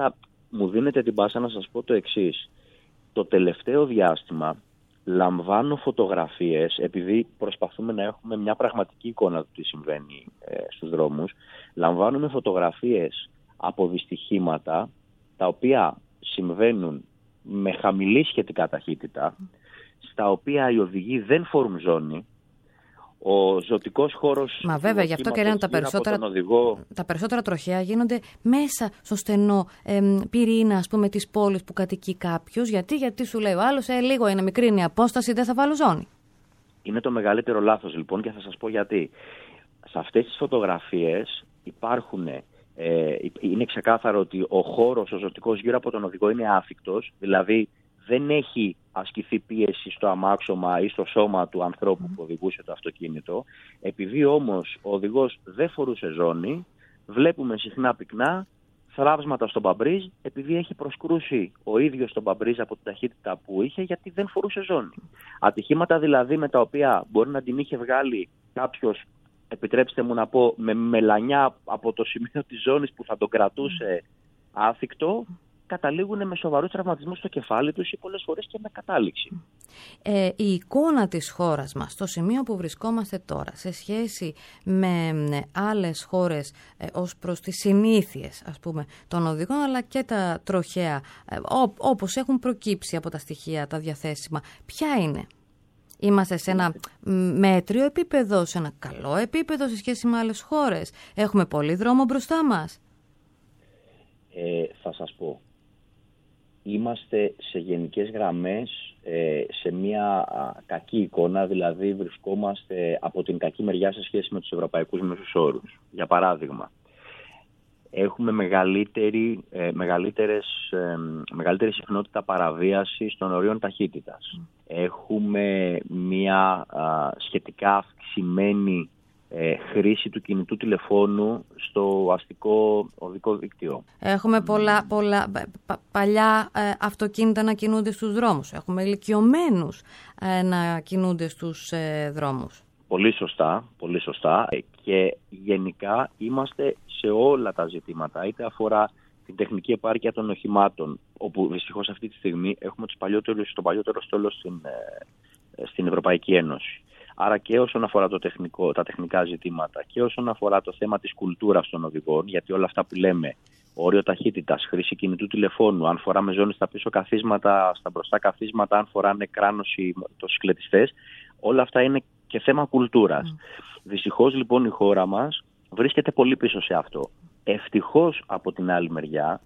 μου δίνετε την πάσα να σας πω το εξής. Το τελευταίο διάστημα λαμβάνω φωτογραφίες, επειδή προσπαθούμε να έχουμε μια πραγματική εικόνα του τι συμβαίνει ε, στους δρόμους, λαμβάνουμε φωτογραφίες από δυστυχήματα τα οποία συμβαίνουν με χαμηλή σχετικά ταχύτητα, στα οποία οι οδηγοί δεν φορούν ζώνη. Ο ζωτικός χώρος. Μα βέβαια, γι' αυτό και λένε τα περισσότερα, οδηγό... τα περισσότερα τροχαία γίνονται μέσα στο στενό ε, πυρήνα, ας πούμε, της πόλης που κατοικεί κάποιος. Γιατί, γιατί σου λέει ο άλλος, ε, λίγο είναι μικρή είναι η απόσταση, δεν θα βάλω ζώνη. Είναι το μεγαλύτερο λάθος λοιπόν, και θα σας πω γιατί. Σε αυτές τις φωτογραφίες υπάρχουν. Ε, είναι ξεκάθαρο ότι ο χώρος, ο ζωτικός γύρω από τον οδηγό είναι άφικτος, δηλαδή δεν έχει ασκηθεί πίεση στο αμάξωμα ή στο σώμα του ανθρώπου που οδηγούσε το αυτοκίνητο. Επειδή όμως ο οδηγός δεν φορούσε ζώνη, βλέπουμε συχνά πυκνά θράψματα στον παμπρίζ, επειδή έχει προσκρούσει ο ίδιος τον παμπρίζ από την ταχύτητα που είχε, γιατί δεν φορούσε ζώνη. Ατυχήματα δηλαδή με τα οποία μπορεί να την είχε βγάλει κάποιος, επιτρέψτε μου να πω, με μελανιά από το σημείο της ζώνης που θα τον κρατούσε άφικτο, καταλήγουν με σοβαρούς τραυματισμούς στο κεφάλι τους ή πολλές φορές και με κατάληξη. Ε, η εικόνα της χώρας μας, στο σημείο που βρισκόμαστε τώρα, σε σχέση με άλλες χώρες ε, ως προς τις συνήθειες, ας πούμε, των οδηγών, αλλά και τα τροχαία, ε, ό, όπως έχουν προκύψει από τα στοιχεία, τα διαθέσιμα, ποια είναι? Είμαστε σε ένα μέτριο επίπεδο, σε ένα καλό επίπεδο σε σχέση με άλλες χώρες? Έχουμε πολύ δρόμο μπροστά μας? Ε, θα σας πω. Είμαστε σε γενικές γραμμές ε, σε μια α, κακή εικόνα, δηλαδή βρισκόμαστε από την κακή μεριά σε σχέση με τους ευρωπαϊκούς μέσους όρους. Για παράδειγμα, έχουμε μεγαλύτερη, ε, μεγαλύτερες, ε, μεγαλύτερη συχνότητα παραβίασης των ορίων ταχύτητας. Mm. Έχουμε μια α, σχετικά αυξημένη Ε, χρήση του κινητού τηλεφώνου στο αστικό οδικό δίκτυο. Έχουμε πολλά, πολλά πα, παλιά ε, αυτοκίνητα να κινούνται στους δρόμους. Έχουμε ηλικιωμένους ε, να κινούνται στους ε, δρόμους. Πολύ σωστά, πολύ σωστά. Και γενικά είμαστε σε όλα τα ζητήματα, είτε αφορά την τεχνική επάρκεια των οχημάτων, όπου δυστυχώς αυτή τη στιγμή έχουμε τους παλιότερους, το παλιότερο στόλο στην, ε, στην Ευρωπαϊκή Ένωση. Άρα και όσον αφορά το τεχνικό, τα τεχνικά ζητήματα και όσον αφορά το θέμα της κουλτούρας των οδηγών, γιατί όλα αυτά που λέμε, όριο ταχύτητας, χρήση κινητού τηλεφώνου, αν φοράμε ζώνη στα πίσω καθίσματα, στα μπροστά καθίσματα, αν φοράνε κράνος οι μοτοσυκλετιστές, όλα αυτά είναι και θέμα κουλτούρας. Mm. Δυστυχώς λοιπόν η χώρα μας βρίσκεται πολύ πίσω σε αυτό. Ευτυχώς από την άλλη μεριά,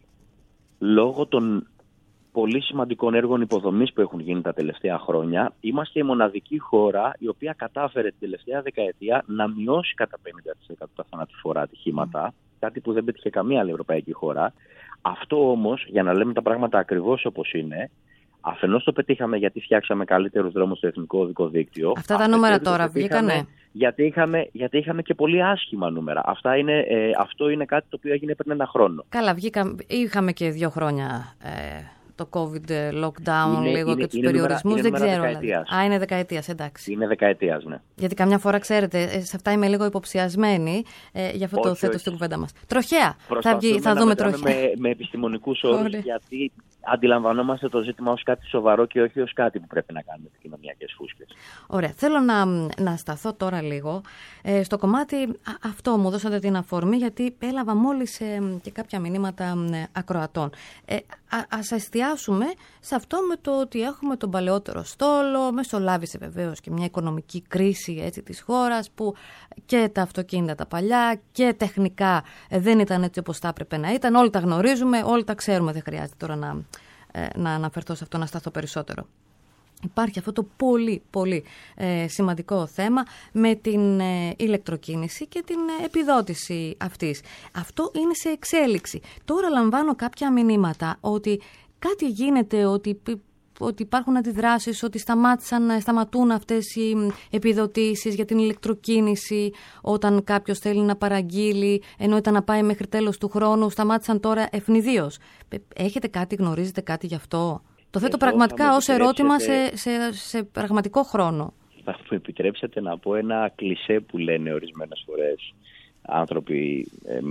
λόγω των πολύ σημαντικών έργων υποδομής που έχουν γίνει τα τελευταία χρόνια, είμαστε η μοναδική χώρα η οποία κατάφερε την τελευταία δεκαετία να μειώσει κατά πενήντα τοις εκατό τα θανατηφόρα ατυχήματα, mm. κάτι που δεν πέτυχε καμία άλλη ευρωπαϊκή χώρα. Αυτό όμως, για να λέμε τα πράγματα ακριβώς όπως είναι, αφενός το πετύχαμε γιατί φτιάξαμε καλύτερους δρόμους στο εθνικό οδικό δίκτυο. Αυτά τα νούμερα τώρα βγήκανε? Γιατί είχαμε, γιατί είχαμε και πολύ άσχημα νούμερα. Αυτά είναι, ε, αυτό είναι κάτι το οποίο έγινε πριν ένα χρόνο. Καλά, βγήκα, είχαμε και δύο χρόνια ε, το COVID lockdown, είναι, λίγο είναι, και τους είναι περιορισμούς. Νούμερα, δεν ξέρω. δεκαετίας. Α, είναι δεκαετίας, εντάξει. Είναι δεκαετίας, ναι. Γιατί καμιά φορά, ξέρετε, σε αυτά είμαι λίγο υποψιασμένη, ε, γι' αυτό όχι, το θέτω όχι. στην κουβέντα μας. Τροχαία. Θα, βγει, θα δούμε τροχαία. Με, με επιστημονικούς όρους, γιατί αντιλαμβανόμαστε το ζήτημα ως κάτι σοβαρό και όχι ως κάτι που πρέπει να κάνουμε τις κοινωνιακές φούσκες. Ωραία. Θέλω να, να σταθώ τώρα λίγο ε, στο κομμάτι αυτό. Μου δώσατε την αφορμή, γιατί έλαβα μόλις ε, και κάποια μηνύματα ε, ακροατών. Ε, α, ας εστιάσουμε σε αυτό με το ότι έχουμε τον παλαιότερο στόλο, μεσολάβησε βεβαίως και μια οικονομική κρίση έτσι, της χώρας, που και τα αυτοκίνητα τα παλιά και τεχνικά ε, δεν ήταν έτσι όπως θα έπρεπε να ήταν. Όλοι τα γνωρίζουμε, όλοι τα ξέρουμε, δεν χρειάζεται τώρα να, ε, να αναφερθώ σε αυτό, να σταθώ περισσότερο. Υπάρχει αυτό το πολύ πολύ ε, σημαντικό θέμα με την ε, ηλεκτροκίνηση και την ε, επιδότηση αυτής. Αυτό είναι σε εξέλιξη. Τώρα λαμβάνω κάποια μηνύματα ότι κάτι γίνεται, ότι, ότι υπάρχουν αντιδράσεις, ότι σταμάτησαν, σταματούν αυτές οι επιδοτήσεις για την ηλεκτροκίνηση όταν κάποιος θέλει να παραγγείλει, ενώ ήταν να πάει μέχρι τέλος του χρόνου, σταμάτησαν τώρα ευνηδίως. Έχετε κάτι, γνωρίζετε κάτι γι' αυτό? Το θέτω πραγματικά ως ερώτημα σε, σε, σε πραγματικό χρόνο. Θα μου επιτρέψετε να πω ένα κλισέ που λένε ορισμένες φορές άνθρωποι ε, με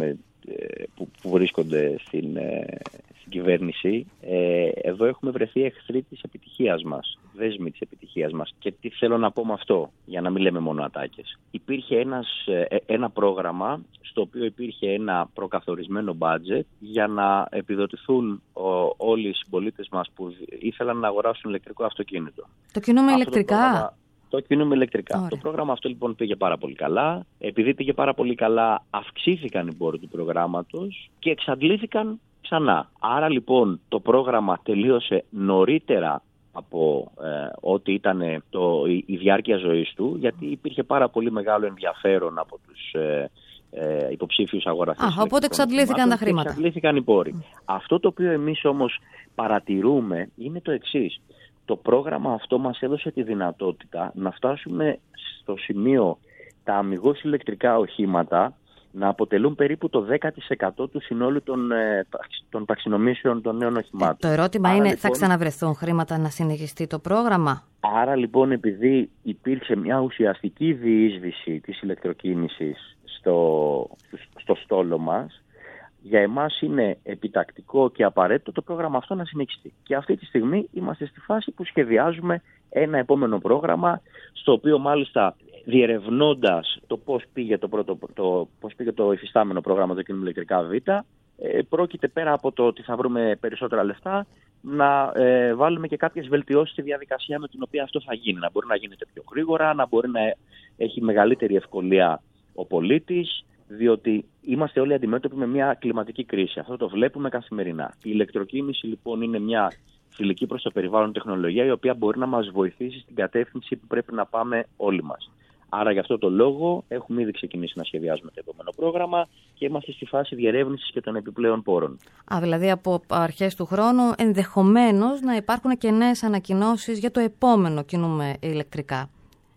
που, που βρίσκονται στην, στην κυβέρνηση. Ε, εδώ έχουμε βρεθεί εχθροί της επιτυχίας μας, δέσμοι της επιτυχίας μας. Και τι θέλω να πω με αυτό, για να μην λέμε μόνο ατάκες. Υπήρχε ένας, ένα πρόγραμμα στο οποίο υπήρχε ένα προκαθορισμένο budget για να επιδοτηθούν ο, όλοι οι συμπολίτες μας που ήθελαν να αγοράσουν ηλεκτρικό αυτοκίνητο. Το κινούμε ηλεκτρικά. Το κινούμε ηλεκτρικά. Ωραία. Το πρόγραμμα αυτό λοιπόν πήγε πάρα πολύ καλά. Επειδή πήγε πάρα πολύ καλά, αυξήθηκαν οι πόροι του προγράμματος και εξαντλήθηκαν ξανά. Άρα λοιπόν το πρόγραμμα τελείωσε νωρίτερα από ε, ό,τι ήταν το, η, η διάρκεια ζωής του, γιατί υπήρχε πάρα πολύ μεγάλο ενδιαφέρον από τους ε, ε, υποψήφιους αγοραστές. Α, οπότε εξαντλήθηκαν τα χρήματα. Εξαντλήθηκαν οι πόροι. Mm. Αυτό το οποίο εμείς όμως παρατηρούμε είναι το εξής. Το πρόγραμμα αυτό μας έδωσε τη δυνατότητα να φτάσουμε στο σημείο τα αμιγώς ηλεκτρικά οχήματα να αποτελούν περίπου το δέκα τοις εκατό του συνόλου των, των ταξινομήσεων των νέων οχημάτων. Ε, το ερώτημα άρα, είναι, λοιπόν, θα ξαναβρεθούν χρήματα να συνεχιστεί το πρόγραμμα? Άρα λοιπόν, επειδή υπήρξε μια ουσιαστική διείσδυση της ηλεκτροκίνησης στο, στο στόλο μας, για εμάς είναι επιτακτικό και απαραίτητο το πρόγραμμα αυτό να συνεχιστεί. Και αυτή τη στιγμή είμαστε στη φάση που σχεδιάζουμε ένα επόμενο πρόγραμμα, στο οποίο μάλιστα διερευνώντας το πώς πήγε το, πρώτο, το, πώς πήγε το υφιστάμενο πρόγραμμα το κινούμε ηλεκτρικά Β, ε, πρόκειται πέρα από το ότι θα βρούμε περισσότερα λεφτά να ε, βάλουμε και κάποιες βελτιώσεις στη διαδικασία με την οποία αυτό θα γίνει. Να μπορεί να γίνεται πιο γρήγορα, να μπορεί να έχει μεγαλύτερη ευκολία ο πολίτης, διότι είμαστε όλοι αντιμέτωποι με μια κλιματική κρίση. Αυτό το βλέπουμε καθημερινά. Η ηλεκτροκίνηση λοιπόν είναι μια φιλική προς το περιβάλλον τεχνολογία, η οποία μπορεί να μας βοηθήσει στην κατεύθυνση που πρέπει να πάμε όλοι μας. Άρα γι' αυτό το λόγο έχουμε ήδη ξεκινήσει να σχεδιάζουμε το επόμενο πρόγραμμα και είμαστε στη φάση διερεύνησης και των επιπλέον πόρων. Α, δηλαδή από αρχές του χρόνου ενδεχομένως να υπάρχουν και νέες ανακοινώσεις για το επόμενο κινούμε ηλεκτρικά.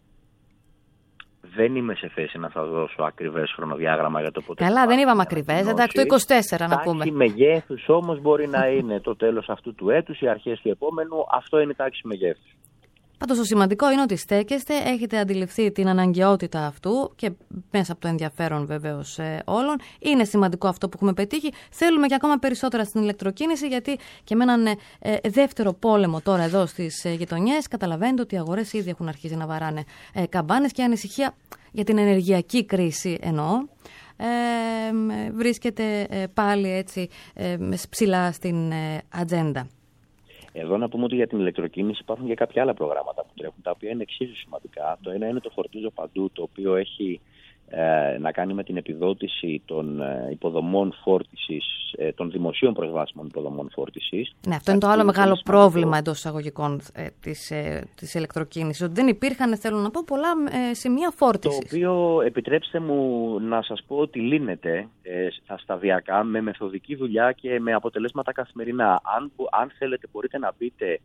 Δεν είμαι σε θέση να σας δώσω ακριβές χρονοδιάγραμμα για το πότε. Καλά, δεν είπαμε ακριβές, εντάξει, το είκοσι τέσσερα να πούμε. Τάξη μεγέθους όμως μπορεί να είναι το τέλος αυτού του έτους, οι αρχές του επόμενου, αυτό είναι τάξη μεγέθους. Πάντως το σημαντικό είναι ότι στέκεστε, έχετε αντιληφθεί την αναγκαιότητα αυτού και μέσα από το ενδιαφέρον βεβαίως όλων. Είναι σημαντικό αυτό που έχουμε πετύχει. Θέλουμε και ακόμα περισσότερα στην ηλεκτροκίνηση, γιατί και με έναν ε, δεύτερο πόλεμο τώρα εδώ στις ε, γειτονιές καταλαβαίνετε ότι οι αγορές ήδη έχουν αρχίσει να βαράνε ε, καμπάνες και ανησυχία για την ενεργειακή κρίση εννοώ. Ε, βρίσκεται ε, πάλι έτσι ε, ψηλά στην ε, ατζέντα. Εδώ να πούμε ότι για την ηλεκτροκίνηση υπάρχουν και κάποια άλλα προγράμματα που τρέχουν, τα οποία είναι εξίσου σημαντικά. Το ένα είναι το Φορτίζω Παντού, το οποίο έχει ε, να κάνει με την επιδότηση των ε, υποδομών φόρτισης, ε, των δημοσίων προσβάσιμων υποδομών φόρτισης. Ναι, αυτό είναι το άλλο μεγάλο σημαντικό πρόβλημα εντός εισαγωγικών ε, της, ε, της ηλεκτροκίνησης. Ότι δεν υπήρχαν, θέλω να πω, πολλά ε, σημεία φόρτισης. Το οποίο, επιτρέψτε μου να σας πω ότι λύνεται ε, σταδιακά με μεθοδική δουλειά και με αποτελέσματα καθημερινά. Αν, αν θέλετε μπορείτε να μπείτε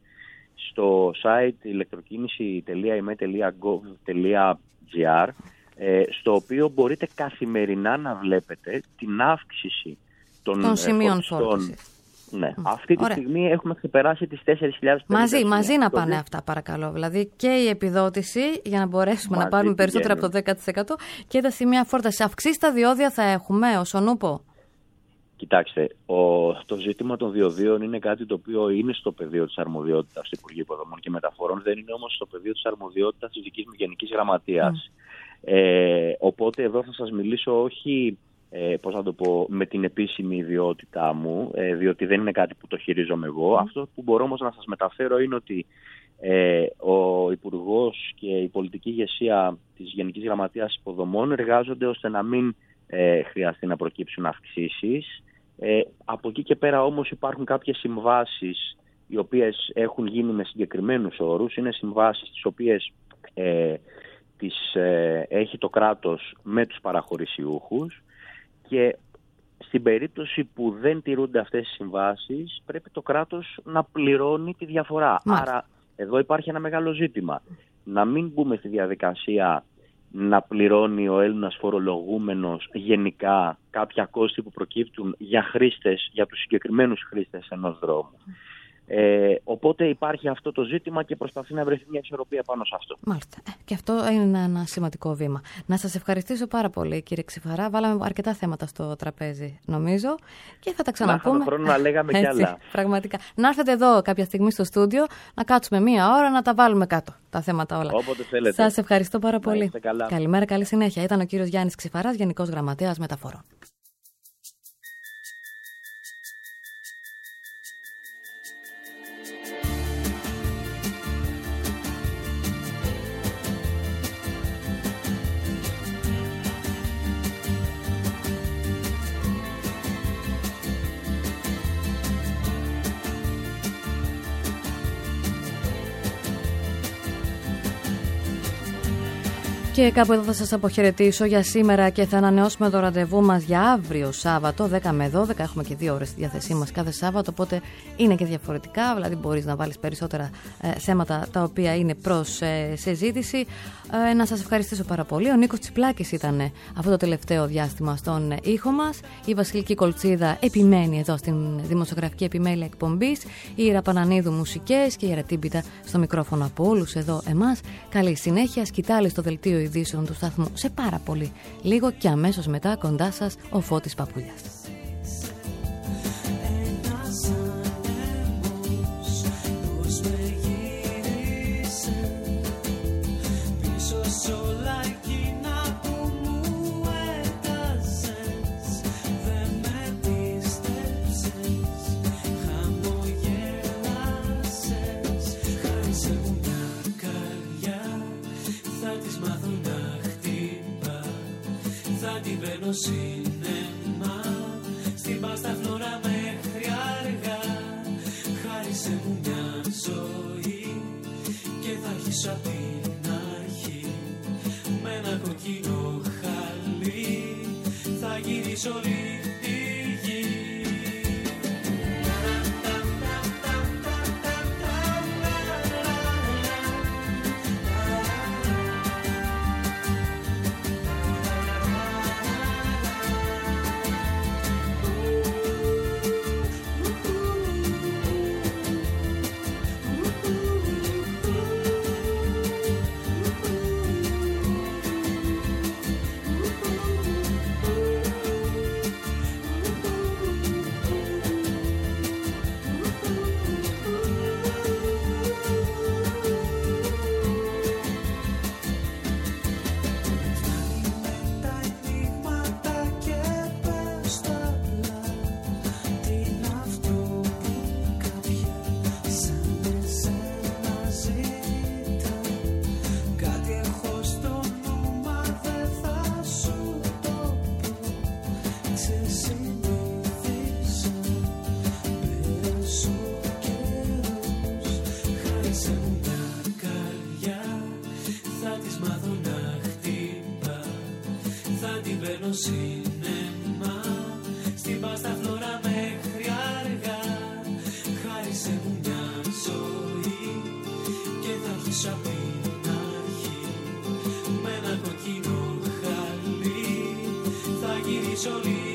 στο site ηλεκτροκίνηση τελεία ι μ ε τελεία gov τελεία gr, ε, στο οποίο μπορείτε καθημερινά να βλέπετε την αύξηση των, των σημείων φόρτισης. Ναι. Mm. Αυτή τη Ωραία. στιγμή έχουμε ξεπεράσει τις τέσσερις χιλιάδες πεντακόσια. Μαζί, μαζί να πάνε αυτά παρακαλώ. Δηλαδή και η επιδότηση για να μπορέσουμε μαζί να πάρουμε περισσότερα από το δέκα τοις εκατό και τα σημεία φόρτισης. Αυξήσει τα διόδια θα έχουμε ως ονούπο. Κοιτάξτε, ο, το ζήτημα των διοδίων είναι κάτι το οποίο είναι στο πεδίο της αρμοδιότητας του Υπουργείου Υποδομών και Μεταφορών, δεν είναι όμως στο πεδίο της αρμοδιότητας της δικής μου Γενικής Γραμματείας. Mm. Ε, οπότε εδώ θα σας μιλήσω όχι ε, πώς να το πω, με την επίσημη ιδιότητά μου, ε, διότι δεν είναι κάτι που το χειρίζομαι εγώ. Mm. Αυτό που μπορώ όμως να σας μεταφέρω είναι ότι ε, ο Υπουργός και η πολιτική ηγεσία της Γενικής Γραμματείας Υποδομών εργάζονται ώστε να μην ε, χρειαστεί να προκύψουν αυξήσεις. Ε, από εκεί και πέρα όμως υπάρχουν κάποιες συμβάσεις οι οποίες έχουν γίνει με συγκεκριμένους όρους. Είναι συμβάσεις τις οποίες ε, τις ε, έχει το κράτος με τους παραχωρησιούχους και στην περίπτωση που δεν τηρούνται αυτές οι συμβάσεις πρέπει το κράτος να πληρώνει τη διαφορά. Μα. Άρα εδώ υπάρχει ένα μεγάλο ζήτημα. Να μην μπούμε στη διαδικασία να πληρώνει ο Έλληνας φορολογούμενος γενικά κάποια κόστη που προκύπτουν για χρήστες, για τους συγκεκριμένους χρήστες ενός δρόμου. Ε, οπότε υπάρχει αυτό το ζήτημα και προσπαθεί να βρεθεί μια ισορροπία πάνω σε αυτό. Μάλιστα. Ε, και αυτό είναι ένα σημαντικό βήμα. Να σας ευχαριστήσω πάρα πολύ, κύριε Ξηφαρά. Βάλαμε αρκετά θέματα στο τραπέζι, νομίζω, και θα τα ξαναπούμε. Να χρόνο να λέγαμε κι άλλα. Πραγματικά. Να έρθετε εδώ κάποια στιγμή στο στούντιο, να κάτσουμε μία ώρα, να τα βάλουμε κάτω τα θέματα όλα. Όποτε θέλετε. Σας ευχαριστώ πάρα πολύ. Καλά. Καλημέρα, καλή συνέχεια. Ήταν ο κύριος Γιάννης Ξηφαράς, Γενικός Γραμματέας Μεταφορών. Και κάπου εδώ θα σας αποχαιρετήσω για σήμερα και θα ανανεώσουμε το ραντεβού μας για αύριο Σάββατο δέκα με δώδεκα. Έχουμε και δύο ώρες στη διάθεσή μας κάθε Σάββατο, οπότε είναι και διαφορετικά. Δηλαδή μπορείς να βάλεις περισσότερα ε, θέματα τα οποία είναι προς ε, συζήτηση. Ε, να σας ευχαριστήσω πάρα πολύ. Ο Νίκος Τσιπλάκης ήταν αυτό το τελευταίο διάστημα στον ήχο μας. Η Βασιλική Κολτσίδα επιμένει εδώ στην δημοσιογραφική επιμέλεια εκπομπής. Η Ήρα Πανανίδου μουσικές και η Ρετίμπιτα στο μικρόφωνο από όλους εδώ εμάς. Καλή συνέχεια. Σκητάλη στο δελτίο ειδήσεων του σταθμού σε πάρα πολύ λίγο και αμέσως μετά κοντά σας ο Φώτης Παπουλιάς. Σινεμά, στην πάστα φλόρα μέχρι αργά. Χάρισε μου μια ζωή και θα αρχίσω απ' την αρχή. Με ένα κοκκινό χαλί θα γυρίσω όλη τη γη. Σινεμά, στην πάστα φλόρα μέχρι αργά. Χάρισε μου μια ζωή και θα αρχίσω απ' την αρχή. Με ένα κοκκινό χαλί θα γυρίσω λίγο.